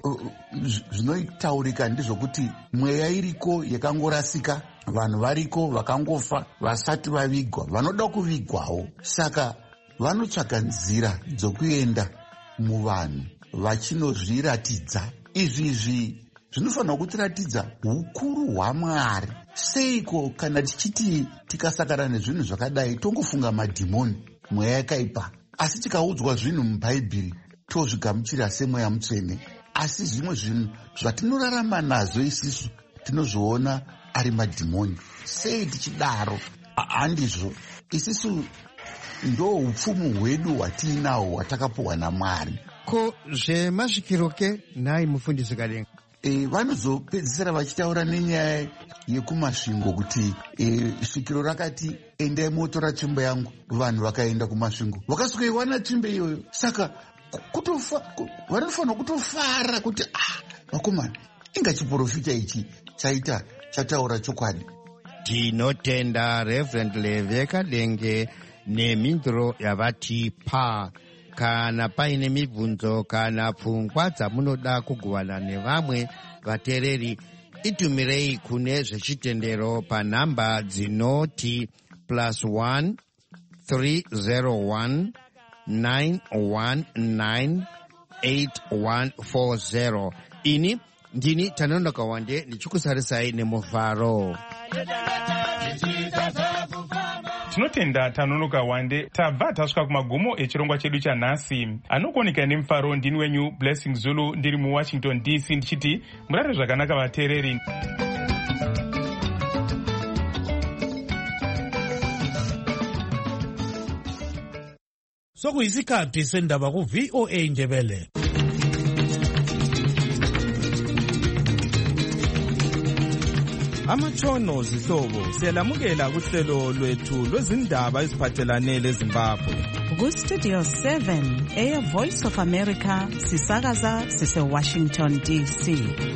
Speaker 10: zvinotaurika ndezvokuti mweya iriko yakangorasika, vanhu variko vakangofa vasati vavigwa, vanoda kuvigwawo. Saka vanotsvaga nzira dzokuenda muvanhu vachinozviratidza. Izvizvi zvinofanira kutiratidza ukuru hwaMwari. Seiko kana tichiti tikasakana nezvinhu zvakadai tongofunga madhimoni, mweya yakaipa? Asi tikaudzwa zvinhu mubhaibheri tozvigamuchira semweya mutsvene. Asi zvimwe zvinhu zvatinorarama nazvo isisu tinozviona ari madhimoni. Sei tichidaro? Handizvo. Isisu ndo upfumu hwedu hwatiinaho hwatakapuhwa naMwari.
Speaker 15: Ko zvemasvikiroke nhai mufundisi Kadenge?
Speaker 10: E, vanozopedzisira vachitaura nenyaya yekumasvingo kuti e, svikiro rakati endai motora tsvimbo yangu. Vanhu vakaenda kumasvingo vakasvikoiwana tsvimbo iyoyo. Saka vanofanira kutofara kuti ah, vakomana, inga chiprofita ichi chaita chataura chokwadi.
Speaker 15: Tinotenda Reverend Leve Kadenge nemhinduro yavatipa. kana paine mibvunzo kana pfungwa dzamunoda kugovana nevamwe vateereri, itumirei kune zvechitendero panhamba dzinoti plus one three zero one nine one nine eight one four zero. Ini ndini Tanonoka Wande ndichikusarisai nemufaro.
Speaker 5: Tinotenda Tanonoka Wande. Tabva tasvika kumagumo echirongwa chedu chanhasi. Anokuoneka nemufaro ndini wenyu Blessing Zulu, ndiri muWashington D C ndichiti murare zvakanaka vateereri.
Speaker 4: Sokuyisikhathi sendaba ku V O A Ndebele.
Speaker 1: Amatshono zihlobo siyalamukela kuhlelo lwethu lwezindaba eziphathelane leZimbabwe.
Speaker 2: Ku Studio seven eya Voice of America sisakaza sise Washington D C.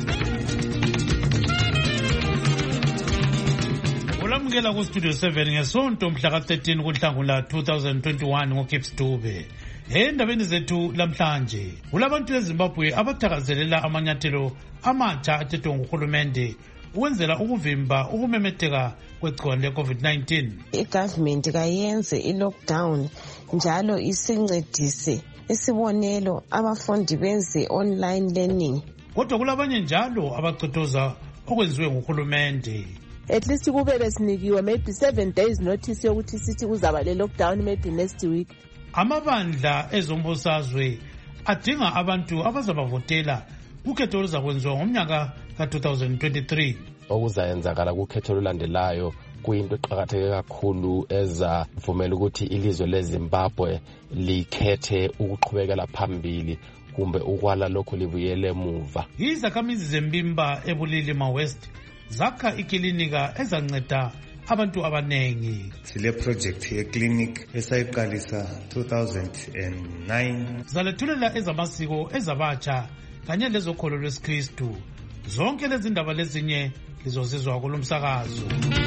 Speaker 4: Ulamukela ku Studio seven ngesonto mhla ka thirteen kuNhlangula two thousand twenty-one ngoKips Dube. Endabeni zethu lamhlanje kulabantu eZimbabwe abathakazelela amanyathelo amatsha athethwe nguhulumende ukwenzela ukuvimba ukumemetheka kwegciwane le-COVID nineteen.
Speaker 17: I-government kayenze i-lockdown njalo isincedise isibonelo abafundi benze online learning.
Speaker 4: Kodwa kulabanye njalo abachothoza okwenziwe nguhulumende.
Speaker 18: At least kube besinikiwe maybe seven days notice yokuthi sithi kuzaba le-lockdown maybe next week.
Speaker 4: Amabandla ezombusazwe adinga abantu abazabavotela kukhetho oluzakwenziwa ngomnyaka ka two thousand twenty-three.
Speaker 19: Okuzayenzakala kukhetho olulandelayo kuyinto eqakatheke kakhulu ezavumela ukuthi ilizwe leZimbabwe likhethe ukuqhubekela phambili kumbe ukwala lokho libuyele emuva.
Speaker 4: Izakhamizi zembimba eBulilima West zakha ikilinika ezanceda abantu abanengi.
Speaker 20: Sile project ye clinic esayiqalisa two thousand nine.
Speaker 4: Zalethulela ezamasiko ezabatsha kanye lezokholo lwesikristu. Zonke lezi ndaba lezinye lizozizwa kulomsakazo.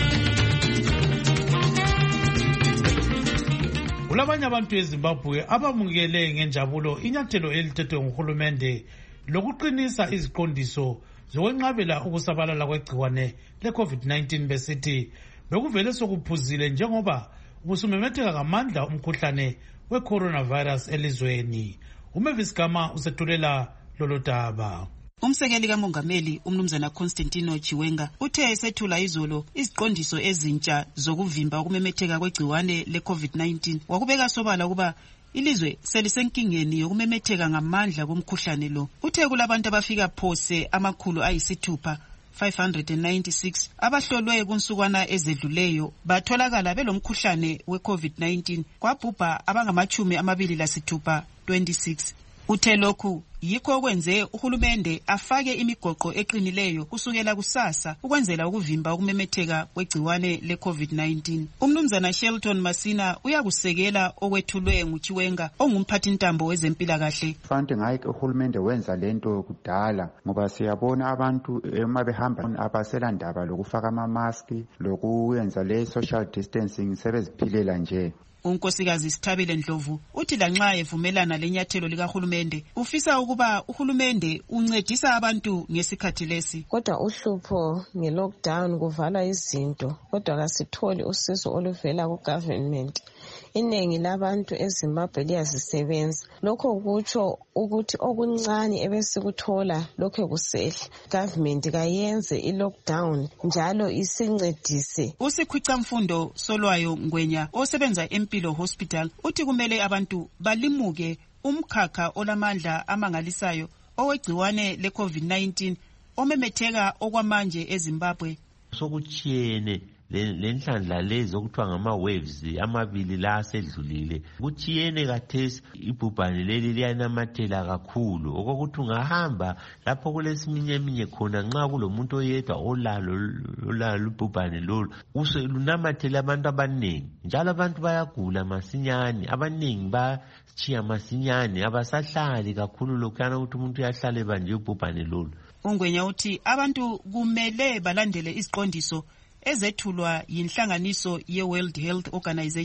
Speaker 4: Kulabanye abantu eZimbabwe abamukele ngenjabulo inyathelo elithethwe nguhulumende lokuqinisa iziqondiso zokwenqabela ukusabalala kwegciwane le-COVID nineteen besithi bekuvele sokuphuzile njengoba ubusumemetheka ngamandla umkhuhlane we-coronavirus elizweni. uMavis Gama usethulela lolo daba.
Speaker 21: Umsekeli kaMongameli umnumzana Constantino Chiwenga uthe esethula izolo iziqondiso ezintsha zokuvimba ukumemetheka kwegciwane le-COVID nineteen wakubeka sobala ukuba ilizwe selisenkingeni yokumemetheka ngamandla komkhuhlane lo. Uthe kulabantu abafika phose amakhulu ayisithupha five hundred ninety-six abahlolwe kunsukwana ezedluleyo batholakala belomkhuhlane we-COVID nineteen kwabhubha abangamachumi amabili lasithupha twenty-six. Uthe lokhu yikho okwenze uhulumende afake imigoqo eqinileyo kusukela kusasa ukwenzela ukuvimba ukumemetheka kwegciwane le-COVID nineteen. Umnumzana Shelton Masina uyakusekela okwethulwe nguChiwenga ongumphathintambo wezempilakahle.
Speaker 22: Fanti ngayi uhulumende wenza lento kudala ngoba siyabona abantu ema behamba abasela ndaba lokufaka ama-maski lokuyenza le social distancing sebeziphilela nje.
Speaker 21: Unkosikazi Sithabile Ndlovu uthi lanxa evumelana lenyathelo likahulumende ufisa ukuba uhulumende uncedisa abantu ngesikhathi lesi.
Speaker 17: Kodwa uhlupho nge-lockdown kuvala izinto kodwa kasitholi usizo oluvela ku-government. Iningi labantu eZimbabwe liyazisebenza. Lokho kutsho ukuthi okuncane ebesikuthola lokho kusehla. Government kayenze i-lockdown njalo isincedise.
Speaker 21: Usikhwica Mfundo Solwayo Ngwenya osebenza eMpilo Hospital uthi kumele abantu balimuke umkhakha olamandla amangalisayo owegciwane le-COVID nineteen omemetheka okwamanje eZimbabwe.
Speaker 23: Sokuchiyene lenhlanhla lezi okuthiwa ngama-waves amabili la asedlulile kuchiyene kathesi ibhubhane leli liyanamathela kakhulu okokuthi ungahamba lapho kulesiminyeminya khona nxa kulomuntu oyedwa olalo olalo ibhubhane lolu uselunamathela abantu abaningi njalo abantu bayagula masinyane abaningi bachiya masinyane abasahlali kakhulu lokhana ukuthi umuntu uyahlale banje ibhubhane lolu.
Speaker 21: Ungwenya uthi abantu kumele balandele iziqondiso ezethulwa yinhlanganiso ye-World Health Organization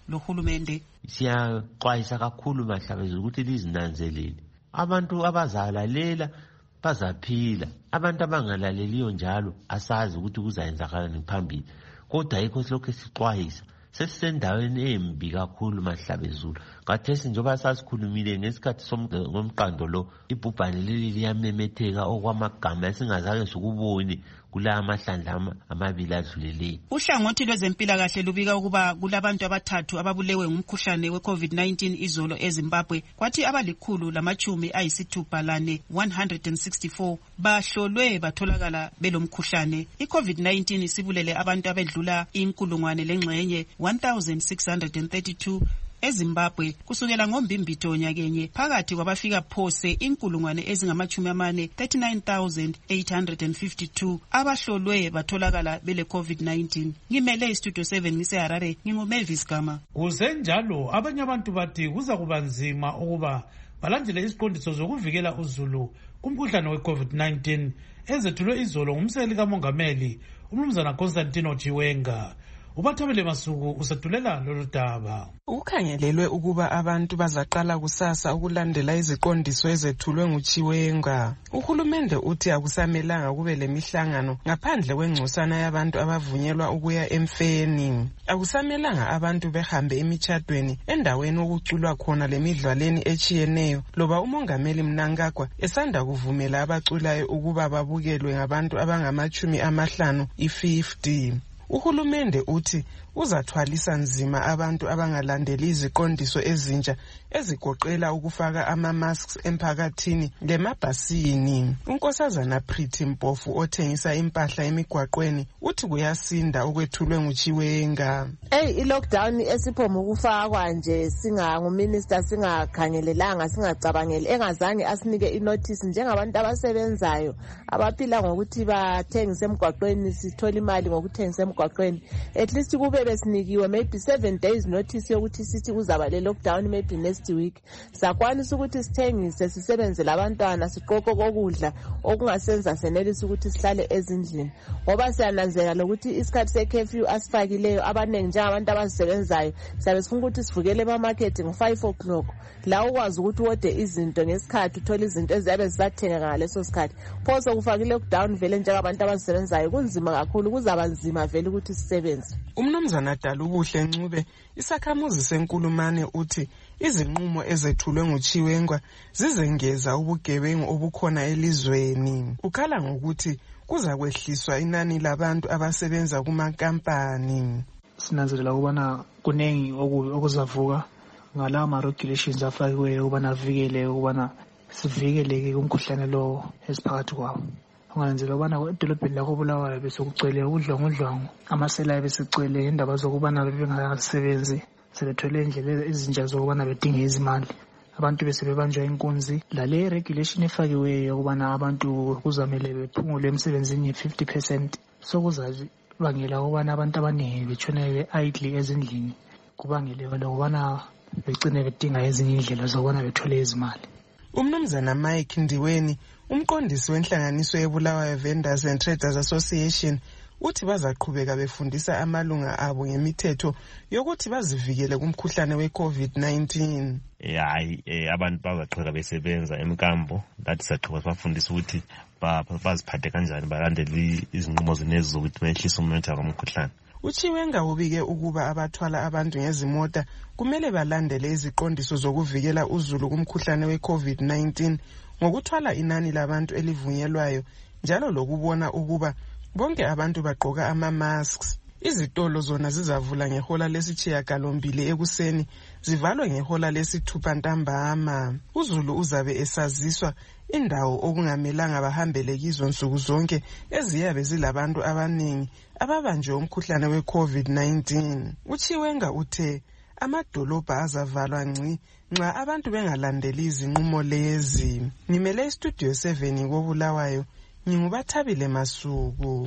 Speaker 21: lohulumende.
Speaker 23: Siyaxwayisa kakhulu Mahlabezulu ukuthi lizinanzelele. Abantu abazalalela bazaphila, abantu abangalaleliyo njalo asazi ukuthi kuzayenzakalani phambili. Kodwa yikho silokho sixwayisa. Sesisendaweni embi kakhulu Mahlabezulu. Kathesi njengoba sasikhulumile ngesikhathi somqando lo, ibhubhane leli liyamemetheka okwamagama esingazake sikubone kula amahlandla amabili adluleleyo.
Speaker 21: Uhlangothi lwezempilakahle lubika ukuba kulabantu abathathu ababulewe ngumkhuhlane we-COVID nineteen izolo eZimbabwe, kwathi abalikhulu lamachumi ayisithupha lane one hundred sixty-four bahlolwe batholakala belomkhuhlane. I-COVID nineteen isibulele abantu abedlula inkulungwane lengxenye one thousand six hundred thirty-two eZimbabwe kusukela ngombimbitho nyakenye phakathi kwabafika phose inkulungwane ezingamachumi amane thirty-nine thousand eight hundred fifty-two abahlolwe batholakala bele COVID nineteen. Ngimele istudio seven ngiseHarare, nginguMavis Gama.
Speaker 4: Kusenjalo abanye abantu bathi kuza kuba nzima ukuba balandele isiqondiso zokuvikela uzulu kumkhuhlane we-COVID nineteen ezethulwe izolo ngumsekeli kamongameli uMnumzana Constantino Chiwenga. Ubathabele Masuku usethulela lolu daba.
Speaker 3: Ukhangelelwe ukuba abantu bazaqala kusasa ukulandela iziqondiso ezethulwe nguChiwenga. Uhulumende uthi akusamelanga kube lemihlangano ngaphandle kwengcosana yabantu abavunyelwa ukuya emfeni. Akusamelanga abantu behambe emitshadweni endaweni okuculwa khona lemidlalweni echiyeneyo loba umongameli Mnangagwa esanda kuvumela abaculayo ukuba babukelwe ngabantu abangamachumi amahlanu i-fifty. Uhulumende uthi uzathwalisa nzima abantu abangalandeli iziqondiso ezintsha ezigoqela ukufaka ama-masks emphakathini lemabhasini. Unkosazana Pretty Mpofu othengisa impahla emigwaqweni uthi kuyasinda okwethulwe nguChiwenga.
Speaker 18: Hey, i-lockdown esiphoma ukufakwa nje singanguminister singakhangelelanga singacabangeli engazange asinike inotice njengabantu abasebenzayo abaphila ngokuthi bathengise emgwaqweni sithola imali ngokuthengisa emgwaqweni. At least kube besinikiwe maybe seven days notice yokuthi sithi kuzaba le lockdown maybe next week. Sakwanisa ukuthi sithengise sisebenze labantwana siqoqo kokudla okungasenza senelisa ukuthi sihlale ezindlini. Ngoba siyananzela lokuthi isikhathi se-curfew asifakileyo abaningi njengabantu abazisebenzayo siyabe sifuna ukuthi sivukele ema-market ngo-five o'clock la ukwazi ukuthi wode izinto ngesikhathi uthole izinto eziyabe zisathenga ngaleso sikhathi. Pho sokufaka i-lockdown vele njengabantu abazisebenzayo kunzima kakhulu, kuzaba nzima vele ukuthi sisebenze.
Speaker 3: Umnumzana Dalubuhle Ncube isakhamuzi senkulumane uthi izinqumo ezethulwe nguChiwenga zizengeza ubugebengu obukhona elizweni. Ukhala ngokuthi kuza kwehliswa inani labantu abasebenza kumakampani.
Speaker 7: Sinanzelela ukubana kunengi okuzavuka ngalawa ma-regulations afakiweyo ukubana avikele ukubana sivikeleke kumkhuhlane lo esiphakathi kwawo. Ungananzela ukubana edolobheni lakho Bulawayo besekucwele udlwangudlwangu, amasela ebesecwele indaba zokubana bebengasebenzi sebethole indlela ezintsha zokubana bedinge izimali. Abantu besebebanjwa inkunzi. Lale regulation efakiweyo ukubana abantu kuzamele bephungule emsebenzini ye-fifty percent sokuzabangela ukubana abantu abaningi betshone be-idle ezindlini, kubangele ukubana begcine bedinga ezinye indlela zokubana bethole izimali.
Speaker 3: Umnumzana Mike Ndiweni umqondisi wenhlanganiso yeBulawayo Vendors and Traders Association uthi bazaqhubeka befundisa amalunga abo ngemithetho yokuthi bazivikele kumkhuhlane we-COVID nineteen.
Speaker 8: Hayi abantu bazaqhubeka besebenza emkambo, lathi saqhubeka bafundisa ukuthi baziphathe kanjani, balandele izinqumo zenezi zokuthi behlise umemetheko womkhuhlane.
Speaker 3: uChiwenga ubike ukuba abathwala abantu ngezimota kumele balandele iziqondiso zokuvikela uzulu kumkhuhlane we-COVID nineteen ngokuthwala inani labantu elivunyelwayo njalo lokubona ukuba bonke abantu bagqoka ama-masks. Izitolo zona zizavula ngehola lesitshiyagalombili ekuseni zivalwe ngehola lesithupha ntambama. Uzulu uzabe esaziswa indawo okungamelanga bahambele kizo nsuku zonke eziyabe zilabantu abaningi ababanjwe umkhuhlane we-COVID nineteen. uChiwenga uthe amadolobha azavalwa ngci nxa abantu bengalandeli izinqumo lezi. Ngimele istudio seven koBulawayo, ngingubathabile Masuku.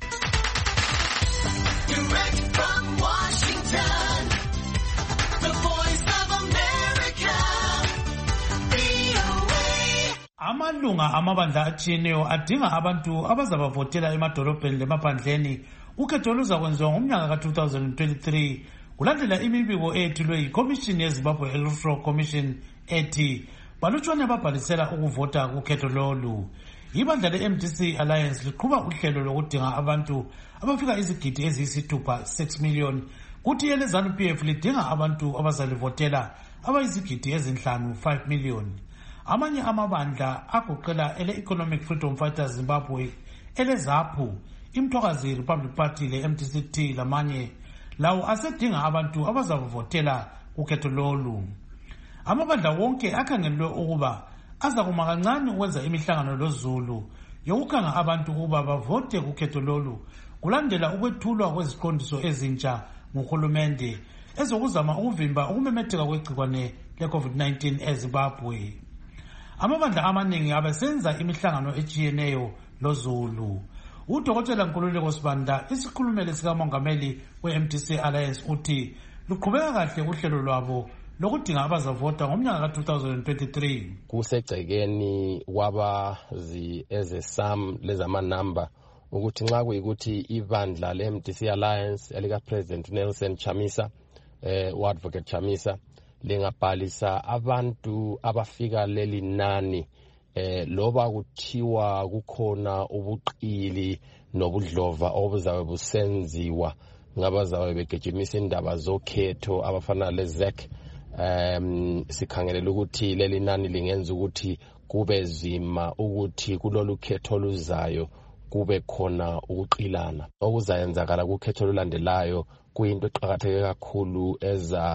Speaker 24: Direct from Washington, the voice of America, V O A.
Speaker 4: Amalunga amabandla atshiyeneyo adinga abantu abazabavotela emadolobheni lemaphandleni. Ukhetho luzakwenziwa ngomnyaka ka two thousand twenty-three Kulandela imibiko ethulwe yiCommission yeZimbabwe Electoral Commission ethi balutshwane ababhalisela ukuvota kukhetho lolu. Ibandla le-M D C Alliance liqhuba uhlelo lokudinga abantu abafika izigidi eziyisithupha six million, kuthi ele-ZANU P F lidinga abantu abazalivotela abayizigidi ezinhlanu five million. Amanye amabandla agoqela ele-Economic Freedom Fighters Zimbabwe, ele-ZAPU, iMthwakazi Republic Party le-M D C T lamanye lawo asedinga abantu abazavotela kukhetho lolu. Amabandla wonke akhangelwe ukuba azakuma kancane ukwenza imihlangano loZulu yokukhanga abantu ukuba bavote kukhetho lolu kulandela ukwethulwa kweziqondiso ezintsha nguhulumende ezokuzama ukuvimba ukumemetheka kwegcikwane le-COVID nineteen eZimbabwe. Amabandla amaningi abesenza imihlangano etshiyeneyo loZulu. Udokotela Nkululeko Sibanda, isikhulumeli sikamongameli we-M D C Alliance, uthi luqhubeka kahle uhlelo lwabo lokudinga abazavota ngomnyaka ka two thousand twenty-three.
Speaker 19: Kusegcekeni kwabazi ezesam lezamanamba ukuthi nxa kuyikuthi ibandla le-M D C Alliance elika President Nelson Chamisa eh uAdvocate Chamisa lingabhalisa abantu abafika leli nani eh loba kuthiwa kukhona ubuqili nobudlova obuzabe busenziwa ngabazabe begejimisa indaba zokhetho abafana leZ E C. Um sikhangelela ukuthi leli nani lingenza ukuthi kube zima ukuthi kulolu khetho luzayo kube khona ukuqilana okuzayenzakala kukhetho lulandelayo. Kuyinto eqhakatheke kakhulu eza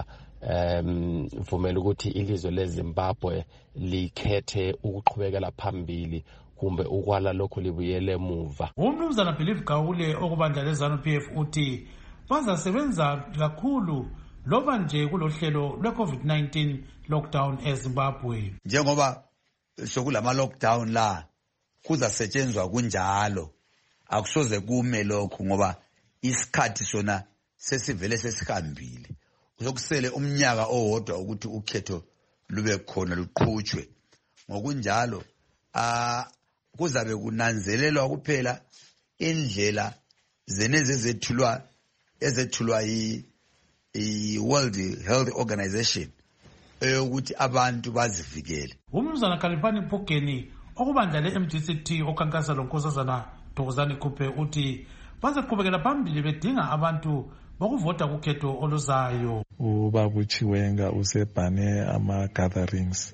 Speaker 19: um vumela ukuthi ilizwe leZimbabwe likhethe ukuqhubekela phambili kumbe ukwala lokho libuyele emuva.
Speaker 4: Umnumzana Believe Gawule okubandla leZANU P F uthi bazasebenza kakhulu loba nje kulohlelo lwe-COVID nineteen lockdown eZimbabwe.
Speaker 6: Njengoba sokulama lockdown la kuzasetshenzwa kunjalo akusoze kume lokho ngoba isikhathi sona sesivele sesihambile. Kuzokusele umnyaka owodwa ukuthi ukhetho lube khona luqhutshwe. Ngokunjalo ah kuzabe kunanzelelwa kuphela indlela zeneze zethulwa ezethulwa yi i-World Health Organization ukuthi abantu bazivikele.
Speaker 4: Umnumzana Khalifani Phogeni okubandla le-M D C T okhankasa lonkosazana Thokozani Khuphe uthi bazaqhubekela phambili bedinga abantu bakuvota kukhetho oluzayo.
Speaker 9: Ubaba Chiwenga usebhane ama-gatherings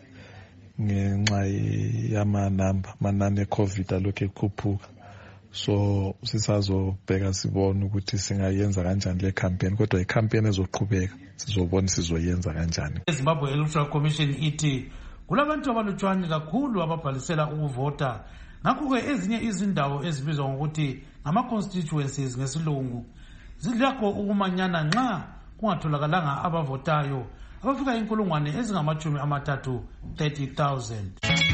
Speaker 9: ngenxa yamanamba manani e-COVID alokhu ekhuphuka. So sisazobheka sibone ukuthi singayenza kanjani le campaign, kodwa i campaign ezoqhubeka sizobona sizoyenza kanjani.
Speaker 4: iZimbabwe Electoral Commission ithi kulabantu abalutshwane kakhulu ababhalisela ukuvota, ngakho-ke ezinye izindawo ezibizwa ngokuthi ngama-constituencies ngesilungu zidlakho ukumanyana nxa kungatholakalanga abavotayo abafika inkulungwane ezingamachumi amathathu thirty thousand.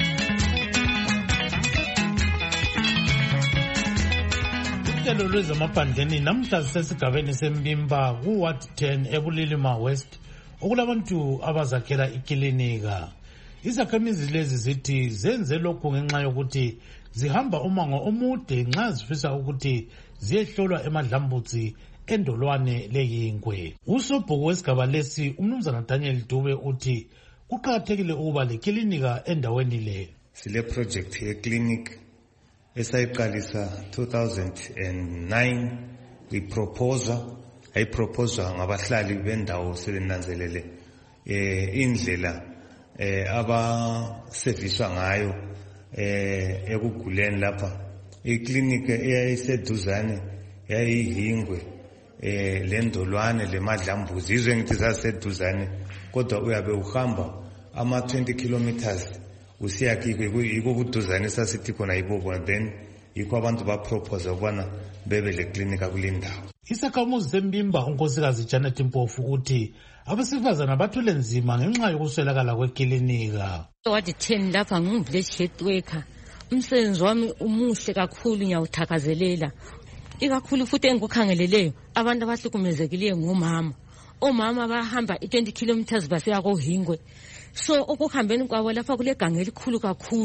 Speaker 4: Uhlelo lwezamaphandleni namhla sisesigabeni sembimba ku-Ward ten eBulilima West okulabantu abazakhela ikilinika. Izakhamizi lezi zithi zenze lokhu ngenxa yokuthi zihamba umango omude nxa zifisa ukuthi ziyehlolwa emadlambutsi endolwane leyinkwe. Usobhuku wesigaba lesi umnumzana Daniel Dube uthi kuqakathekile ukuba lekilinika endaweni le.
Speaker 20: Sile project ye clinic esayiqalisa two thousand nine iproposa ayiproposwa ngabahlali bendawo sebenanzelele eh indlela eh abaserviswa ngayo eh ekuguleni lapha. Iclinic eyayiseduzane yayihingwe eh lendolwane lemadlambuzi izwe ngithi zaseduzane kodwa uyabe uhamba ama twenty kilometers usiya kiko kuduzane sasithi khona ibobo, then yikho abantu bapropose ukubana bebe le clinic akulindawo.
Speaker 4: Isakhamuzi sembimba unkosikazi Janet Mpofu uthi abesifazana bathule nzima ngenxa yokuswelakala kwekilinika.
Speaker 11: Wadi ten lapha ngumvillage health worker. Umsebenzi wami umuhle kakhulu ngiyawuthakazelela. Ikakhulu futhi engikukhangeleleyo abantu abahlukumezekileyo ngomama. Omama bahamba twenty kilometers basiya koHingwe. So ukuhambeni kwabo lapha kule gange elikhulu kakhulu.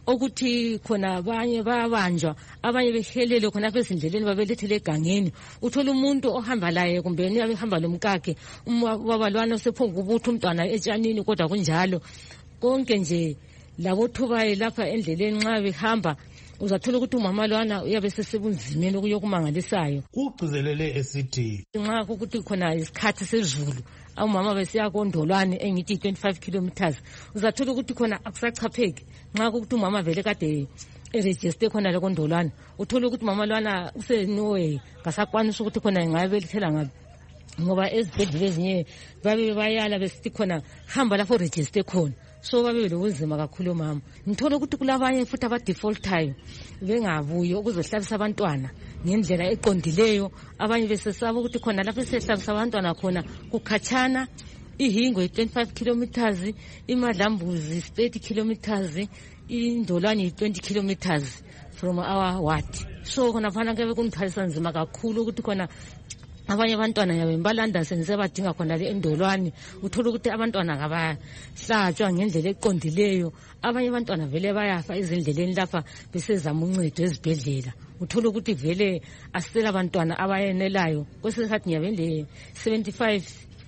Speaker 11: ukuthi khona abanye bayabanjwa abanye behelele khona phezindleleni babelethele egangeni uthola umuntu ohamba laye kumbe niyabe hamba lomkakhe ubabalwana usephonga ukuthi umntwana etshanini kodwa kunjalo konke nje labo thubaye lapha endleleni nxa behamba uzathola ukuthi umama lwana uyabe sesebunzimeni okuyokumangalisayo
Speaker 4: ugcizelele esithi
Speaker 11: nxa ukuthi khona isikhathi sezulu umama besiya kondolwane engithi twenty-five kilometers uzathola ukuthi khona akusachapheki nxa ukuthi umama vele kade eregister khona le kondolwane uthola ukuthi umama lwana useNorway ngasakwanisa ukuthi khona ngayabelethela ngabe ngoba ezibhedlela ezinye babe bayala besithi khona hamba lapho register khona so babe lobunzima kakhulu mama ngithola ukuthi kulabanye futhi abadefaultayo bengabuyi ukuzohlalisa abantwana ngendlela eqondileyo abanye besesaba ukuthi khona lapho sehlalisa abantwana khona kukhatshana ihingwe twenty-five kilometers imadlambuzi thirty kilometers indolwane twenty kilometers from our ward so khona fana kebe kunithwalisa nzima kakhulu ukuthi khona abanye abantwana yabe balanda senze badinga khona le endolwane uthola ukuthi abantwana ngabahlatshwa ngendlela eqondileyo abanye abantwana vele bayafa ezindleleni lapha besezama uncedo ezibhedlela uthola ukuthi vele asela abantwana abayenelayo kwesikhathi ngiyabende seventy-five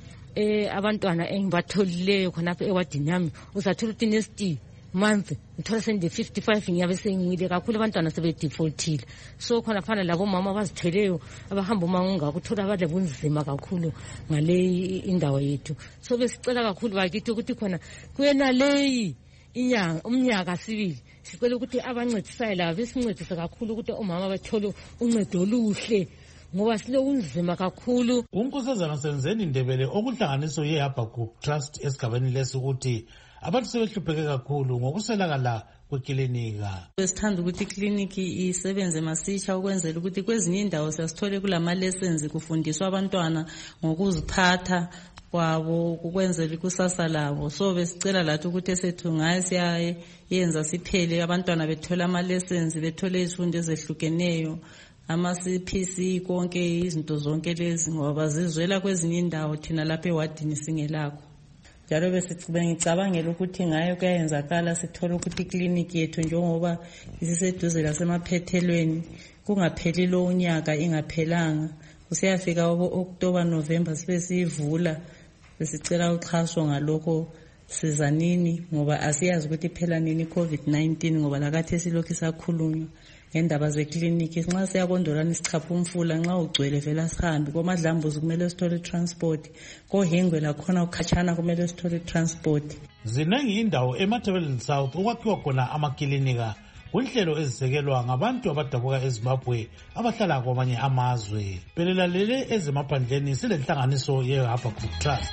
Speaker 11: eh abantwana engibatholileyo khonapha ewadini yami uzathola ukuthi next month ngithola sende fifty-five ngiyabe sengile kakhulu abantwana sebedefaultile so khona fana labo mama abazithweleyo abahamba umango ukuthola abale bunzima kakhulu ngale indawo yethu so besicela kakhulu bakithi ukuthi khona kuyena leyi inyanga umnyaka sibili sicela ukuthi abancedisayo labo besincedise kakhulu ukuthi umama bathole uncedo oluhle ngoba silo unzima kakhulu.
Speaker 4: Unkosazana Senzeni Ndebele okuhlanganiso yeHabakkuk Trust esigabeni lesikuthi abantu sebehlupheke kakhulu ngokuswelakala kwekilinika.
Speaker 12: Besithanda ukuthi ikliniki isebenze masisha ukwenzela ukuthi kwezinye indawo siyasithole kulama lessons kufundiswa abantwana ngokuziphatha kwabo ukwenzela ikusasa labo so besicela lathi ukuthi esethu ngaye siyayenza siphele abantwana bethola ama lessons bethole izifundo ezehlukeneyo ama-C P C konke izinto zonke lezi ngoba bazizwela kwezinye indawo thina lapha ewadini singelakho njalo besicabangela ukuthi ngayo kuyayenzakala sithola ukuthi ikliniki yethu njengoba isiseduze lasemaphethelweni kungapheli lo unyaka ingaphelanga kusiyafika October November sibe siyivula besicela uxhaso ngalokho sizanini ngoba asiyazi ukuthi phela nini COVID nineteen ngoba lakathi silokhu sakhulunywa ngendaba zekliniki nxa siyakondolana isichapha umfula nxa ugcwele vela sihambi komadlambuzi kumele sithole transport kohengwe lakhona ukhatshana kumele sithole transport.
Speaker 4: Zinengi indawo eMatabeleland South okwakhiwa khona amakilinika kunhlelo ezisekelwa ngabantu abadabuka eZimbabwe abahlala kwamanye amazwe. Belelalele ezemaphandleni silenhlanganiso yeHabakkuk Trust.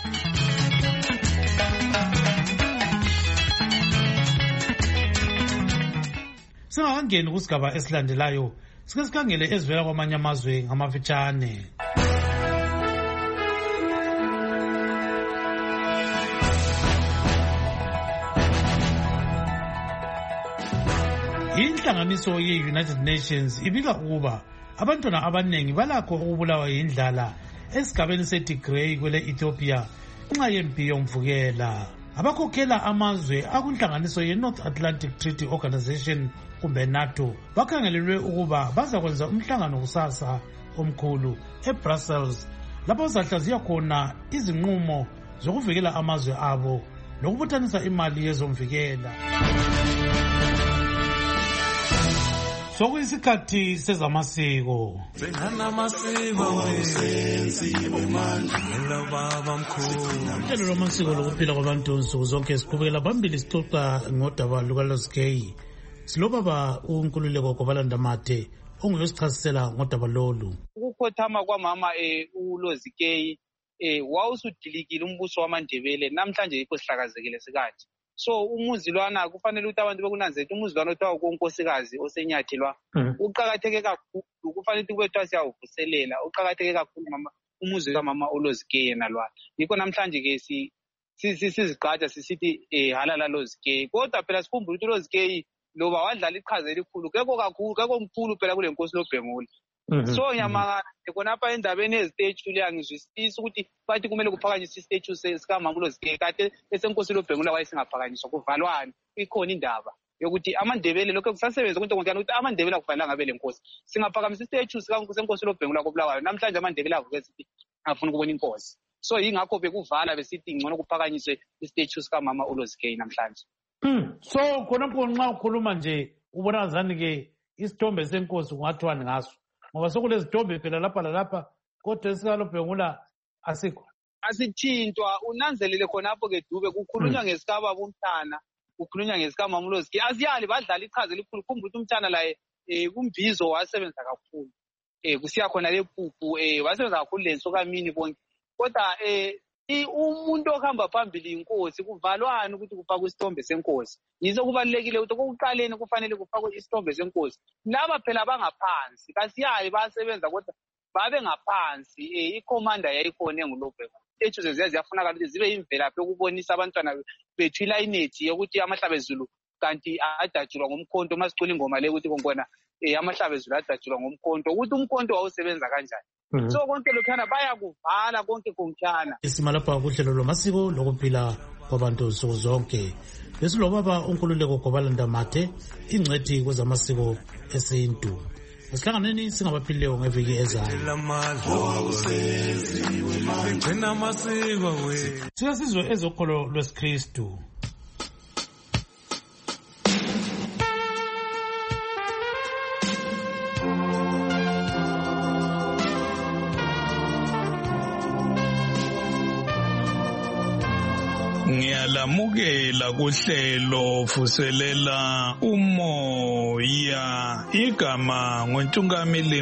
Speaker 4: Singakangeni kusigaba esilandelayo sike sikhangele ezivela kwamanye amazwe ngamafitshane. Inhlanganiso ye-United Nations ibika ukuba abantwana abanengi balakho ukubulawa yindlala esigabeni seTigray kwele Ethiopia nxa yempi yomvukela. Abakhokhela amazwe akunhlanganiso ye-North Atlantic Treaty Organization kumbe NATO bakhangelelwe ukuba bazakwenza umhlangano kusasa omkhulu eBrussels lapho bazahlaziya khona izinqumo zokuvikela amazwe abo lokubuthanisa imali yezomvikela. Sokuyisikhathi sezamasiko. Uhlelo lwamasiko lokuphila kwabantu nsuku zonke siqhubekela phambili sixoxa ngodaba lukaLozikeyi. Silobaba uNkululeko Gobalandamate onguyosichasisela ngodaba lolu.
Speaker 13: Ukukhothama kwamama eh uLozikeyi eh wawusudilikile umbuso wamaNdebele namhlanje yikho sihlakazekile sikathi. So umuzi lwana kufanele ukuthi abantu bekunanzela umuzi lwana othiwa unkosikazi osenyathelwa uqhakatheke kakhulu kufanele ukuthi kwethu siyawuvuselela uqhakatheke kakhulu mama umuzi kaMama uLozikeyi yena lwana yikho namhlanje ke si sizigqaja sisithi eh halala Lozikeyi kodwa phela sikhumbula ukuthi uLozikeyi loba wadlala iqhaza elikhulu kekho kakhulu kekho omkhulu phela kule nkosi loBhengula. So nyamaka khonapha endabeni ezistatue leyangizwisisa ukuthi bathi kumele kuphakanyiswe istatue sika Mama uLozikeyi kade esenkosi loBhengula wayesingaphakanyiswa kuvalwane ikhona indaba yokuthi amandebele lokho kusasebenza kunto konke ukuthi amandebele akufanele ngabe lenkosi singaphakamisa istatue senkosi loBhengula koBulawayo namhlanje amandebele avuke sithi afuna ukubona inkosi so yingakho bekuvala besithi ngcono kuphakanyiswe istatue sikamama uLozikeyi namhlanje.
Speaker 4: Mm. So khonapho nxa ukhuluma nje ubona zani ke isithombe senkosi kungathiwani ngaso ngoba sokulezithombe phela lapha lalapha kodwa esikaLoBhengula asikho.
Speaker 13: Asithintwa unanzelele khonapho ke Dube kukhulunywa ngesikaba umntana kukhulunywa ngesikama uLozikeyi asiyali badlala ichaze likhulu khumbula ukuthi umntana laye kumbizo wasebenza kakhulu eh kusiya khona lepuphu eh wasebenza kakhulu lenso kamini bonke kodwa eh umuntu ohamba phambili inkosi kuvalwana ukuthi kufakwe isithombe senkosi yizo kubalekile ukuthi kokuqaleni kufanele kufakwe isithombe senkosi laba phela bangaphansi kasiyayi basebenza kodwa babe ngaphansi eh iCommander yayikhona nguLoBhengula statue ziyafuna ukuthi zibe imvelaphi ukubonisa abantwana bethu ilayinethi yokuthi amahlabezulu kanti adatshulwa ngomkhonto masicula ingoma le ukuthi konkona eh amahlabezulu adatshulwa ngomkhonto ukuthi umkhonto wawusebenza kanjani. So konke lokhana bayakuvala konke konkhana
Speaker 4: isimalapha kuhlelo lomasiko lokuphila kwabantu nsuku zonke besilobaba uNkululeko Gobalanda Mathe ingcwethi kwezamasiko esintu esihlanganeni singabaphilileyo ngeviki ezayo. Siyasizwe ezokholo lwesikristu.
Speaker 10: Ngiyalamukela kuhlelo vuselela umoya igama ngoNtungamili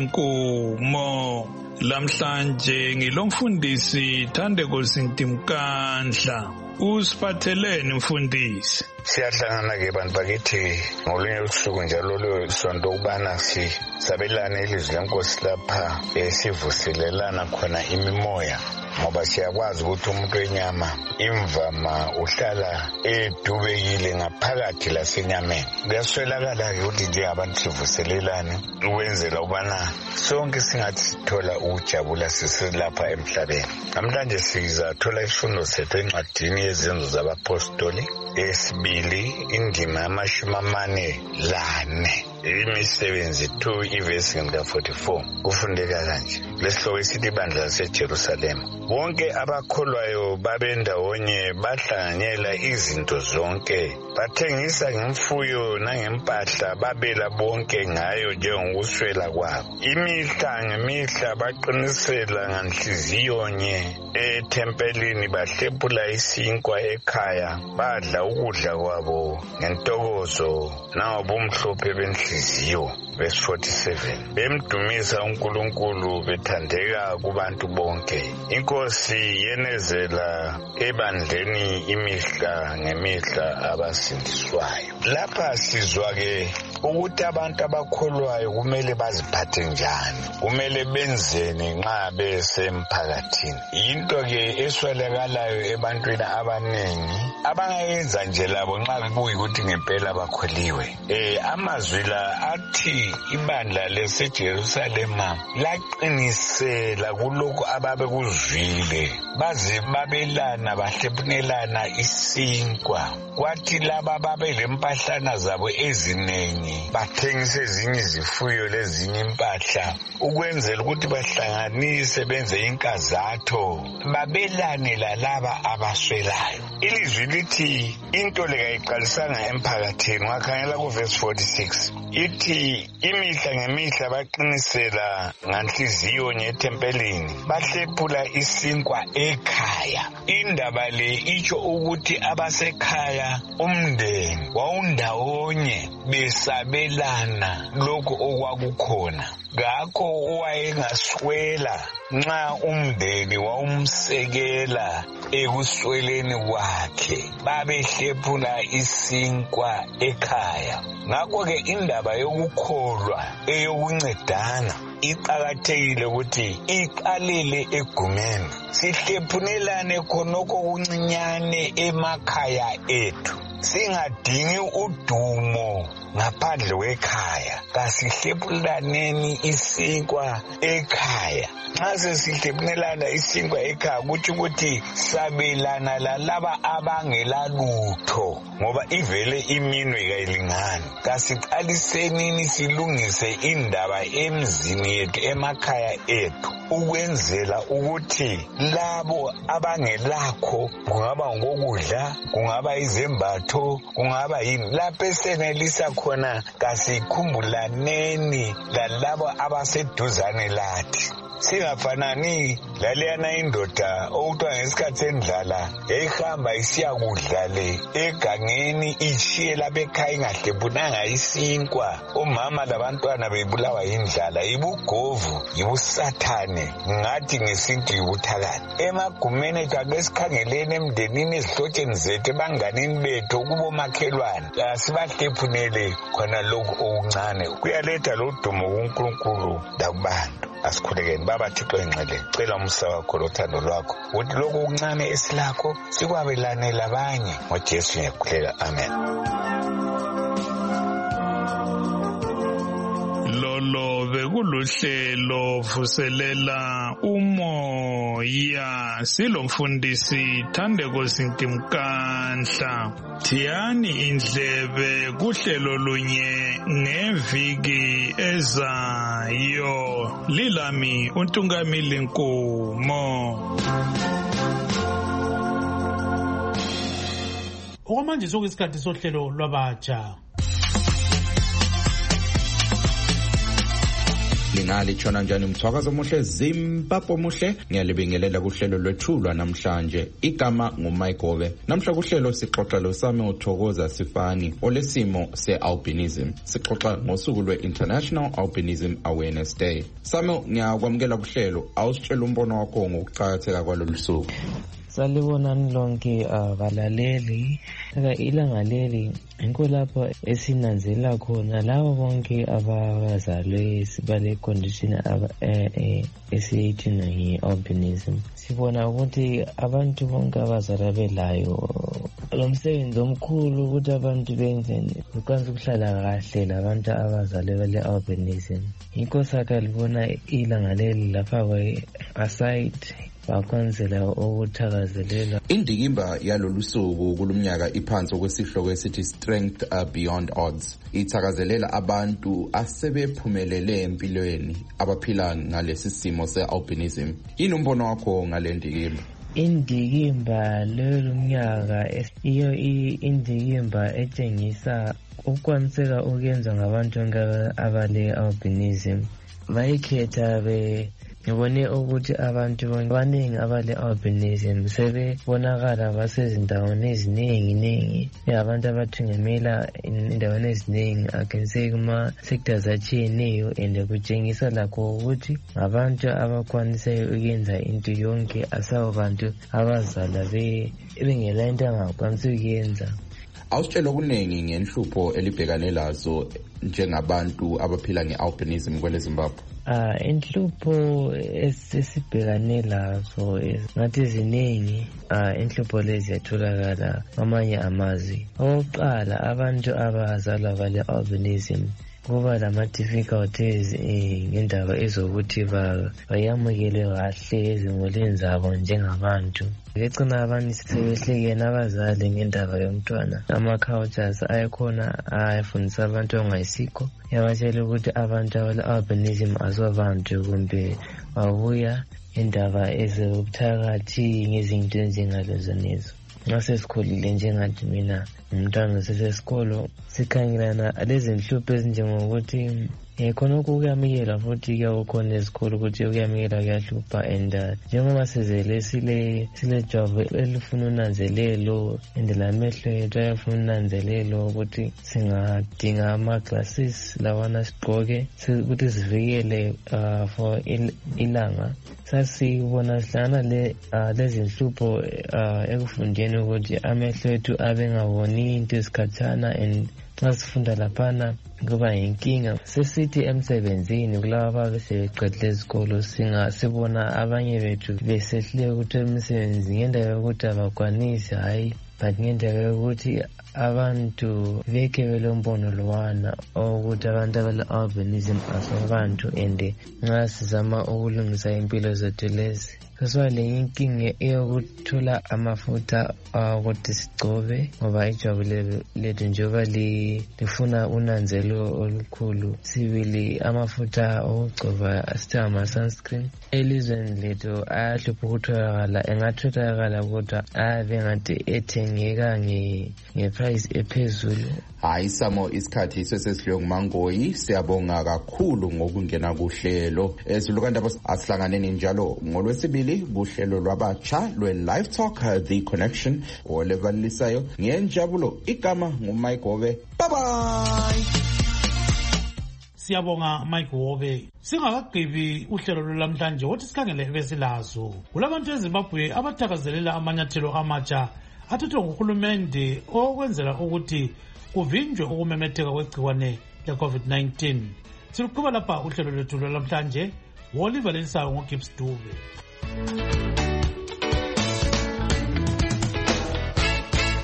Speaker 10: Nkomo lamhlanje ngilomfundisi Thandeko Sintimkandla. Usiphatheleni mfundisi?
Speaker 14: Siyahlangana ke bantu bakithi ngolunye usuku njalo lo sonto ubana si sabelana ilizwi lenkosi lapha esivuselelana khona imimoya ngoba siyakwazi ukuthi umuntu wenyama imvama uhlala edubekile ngaphakathi lasenyameni. Kuyaswelakala ke ukuthi njengabantu sivuselelane ukwenzela ubana sonke singathi sithola ukujabula siselapha emhlabeni. Namhlanje sizathola isifundo sethu encwadini yezenzo zabapostoli esibili indima yamashumi amane lane imisebenzi two ivesi ngemda forty-four kufundeka kanje lesihloko esithi ibandla laseJerusalema. Bonke abakholwayo babendawonye bahlanganyela izinto zonke bathengisa ngemfuyo nangempahla babela bonke ngayo njengokuswela kwabo. Imihla ngemihla baqinisela nganhliziyo nye ethempelini bahlephula isinkwa ekhaya badla ukudla kwabo ngentokozo nangobumhlophe benhliziyo. Verse forty-seven bemdumisa uNkulunkulu bethandeka kubantu bonke. Inkosi yenezela ebandleni imihla ngemihla abasindiswayo. Lapha sizwa ke ukuthi abantu abakholwayo kumele baziphathe njani, kumele benzeni nxa besemphakathini. Into ke eswelakalayo ebantwini abanengi abangayenza nje labo nxa kuyikuthi ngempela bakholiwe. Eh amazwi la athi ibandla leseJerusalema laqinisela kuloko ababe kuzwile baze babelana bahlephunelana isinkwa. Kwathi laba babe lempahlana zabo ezinengi bathengise ezinye izifuyo lezinye impahla ukwenzela ukuthi bahlanganise benze inkazatho babelane lalaba abaswelayo. Ilizwi lithi into le kayiqalisanga emphakathini. Wakhangela ku verse forty-six ithi imihla ngemihla baqinisela nganhliziyo nyethempelini bahlephula isinkwa ekhaya. Indaba le itsho ukuthi abasekhaya umndeni wawundawonye besabelana lokho okwakukhona. Ngakho owayengaswela nxa umndeni wawumsekela ekusweleni kwakhe babehlephula isinkwa ekhaya. Ngakho ke indaba yokukholwa eyokuncedana iqakathekile ukuthi iqalele egumeni sihlephunelane khonoko kuncinyane emakhaya ethu. singadingi udumo ngaphandle kwekhaya, kasihlepulaneni isinkwa ekhaya. Nxa sesihlepulelana isinkwa ekhaya kuthi ukuthi sabelana lalaba abangela lutho, ngoba ivele iminwe kayilingani. Kasiqalisenini silungise indaba emzini yethu, emakhaya ethu, ukwenzela ukuthi labo abangelakho, kungaba ngokudla, kungaba izembatho, kungaba yini, lapho esenelisa khona kasikhumbulane lalabo abaseduzane lathi. Singafanani laleyana indoda okuthiwa ngesikhathi sendlala yayihamba isiya kudla le egangeni, ishiye lapha ekhaya ingahlephunanga isinkwa. Omama labantwana bebulawa yindlala, ibugovu, yibusathane, ngathi ngesintu yibuthakani. Emagumeni ethu ake sikhangeleni emndenini, ezihlotsheni zethu, ebanganini bethu, kubomakhelwane, asibahlephunele khona lokhu okuncane. Kuyaletha lodumo kuNkulunkulu lakubantu. Asikhulekeni baba Thixo engcwele, cela umsa wakho lothando lwakho ukuthi lokhu okuncane esilakho sikwabelane labanye, ngoJesu ngiyakhulela, amen.
Speaker 10: Lolo bekuluhlelo vuselela umoya, silomfundisi Thandeko Sintimkanhla. Thiyani indlebe kuhlelo lunye ngeviki ezayo. Lilami uNtungamili Nkomo.
Speaker 4: Okwamanje sokuyisikhathi sohlelo lwabatsha.
Speaker 1: Lingali chona njani mthwakazo muhle, Zimbabwe muhle, ngiyalibingelela kuhlelo lwethulwa namhlanje. Igama nguMayigobe. Namhla kuhlelo sixoxa loSami uThokoza Sifani olesimo se-albinism. Sixoxa ngosuku lwe-International Albinism Awareness Day. Sami, ngiyakwamukela kuhlelo, awusitshela umbono wakho ngokuqakatheka kwalolu suku.
Speaker 5: Salibonani lonke abalaleli. Ilanga leli yinko lapho esinanzela khona labo bonke abazalwe sibale condition esiyithi ngi-albinism. Sibona ukuthi abantu bonke abazalwa belayo lo msebenzi omkhulu ukuthi abantu benzeni ukwanisa ukuhlala kahle labantu abazalwe bale-albinism. Yinko sakalibona ilanga leli lapha kwe-aside bakwanzela ukuthakazelela.
Speaker 1: Indikimba yalolu suku kulumnyaka iphansi okwesihloko esithi Strength Beyond Odds. Ithakazelela abantu asebephumelele empilweni abaphila ngalesi simo se-albinism. Yini umbono wakho ngale ndikimba?
Speaker 5: Indikimba lelo mnyaka iyo indikimba etshengisa ukwaniseka ukuyenza ngabantu abale-albinism. Bayikhetha be ngibone ukuthi abantu abaningi abale-albinism sebebonakala basezindaweni eziningi ningi, abantu abathungemela endaweni eziningi, akense kuma-sectors atshiyeneyo, and kutshengisa lakho ukuthi abantu abakwanisayo ukuyenza into yonke, asabo bantu abazala bengela into angakwanisi ukuyenza.
Speaker 1: Awusitshela okuningi ngenhlupho elibhekane lazo njengabantu abaphila nge-albinism kwele Zimbabwe.
Speaker 5: Ah, inhlupho esibhekane lazo ngathi ziningi. Ah, inhlupho lezi ziyatholakala amanye amazwi. Okokuqala, abantu abazalwa bale-albinism kuba lama-difficulties ngendaba ezokuthi bayamukele kahle ezimulini zabo njengabantu. Ngecina abantu sebehlekene abazali ngendaba yomntwana. Ama-cultures ayekhona ayafundisa abantu ongayisikho, yabatshela ukuthi abantu abale-albinism asobantu kumbe babuya indaba ezobuthakathi ngezinto ezinjengalezo nezo. Nxa sikhulile njengathi mina umntwana usesesikolo sikhangelana lezi nhlupho ezinjengokuthi khonokho kuyamikela futhi kuyakhona ezikolo ukuthi kuyamikela kuyahlupha, and njengoba sizele sile silejwabu elifuna unanzelelo and lamehlo ethu ayafuna unanzelelo ukuthi singadinga ama-glasses lawana sigqoke ukuthi sivikele for ilanga. Sasibona sihlangana lezi nhlupho ekufundeni ukuthi amehlo ethu abengaboni into esikhathana, and nxa sifunda laphana kuba yinkinga. Sesithi emsebenzini kulaba abaseqedile izikolo sibona abanye bethu besehluleka ukuthola imisebenzi ngendaba yokuthi abakwanisi, hayi but ngiyendlela yokuthi abantu beke belombono lwana ukuthi abantu abale-albinism asabantu and nxa sizama ukulungisa impilo zethu lezi sesiba le inkinga eyokuthola amafutha ukuthi sigcobe ngoba ijwabu lethu njengoba lifuna unanzelo olukhulu. Sibili amafutha okugcoba asithenga ama-sunscreen elizweni lethu ayahlupha ukutholakala, engatholakala kodwa ayabe ngathi ethengeka nge-price ephezulu.
Speaker 1: Hayi Samo, isikhathi sesesidliwe nguMangoyi. Siyabonga kakhulu ngokungena kuhlelo ezilukandaba. Asihlanganeni njalo ngolwesibili kuhlelo lwabatsha lwe-Live Talk The Connection olevalisayo. Ngenjabulo, igama nguMike Wobe. Bye bye.
Speaker 4: Siyabonga Mike Wobe. Singakagqibi uhlelo lwamhlanje wothi sikhangele ebesilazo. Kulabantu eZimbabwe abathakazelela amanyathelo amatsha athathwa nguhulumende okwenzela ukuthi kuvinjwe ukumemetheka kwegciwane le-COVID nineteen. Siluqhuba lapha uhlelo lwethu lwamhlanje. Woliver Lensayo ngoGibbs Dube.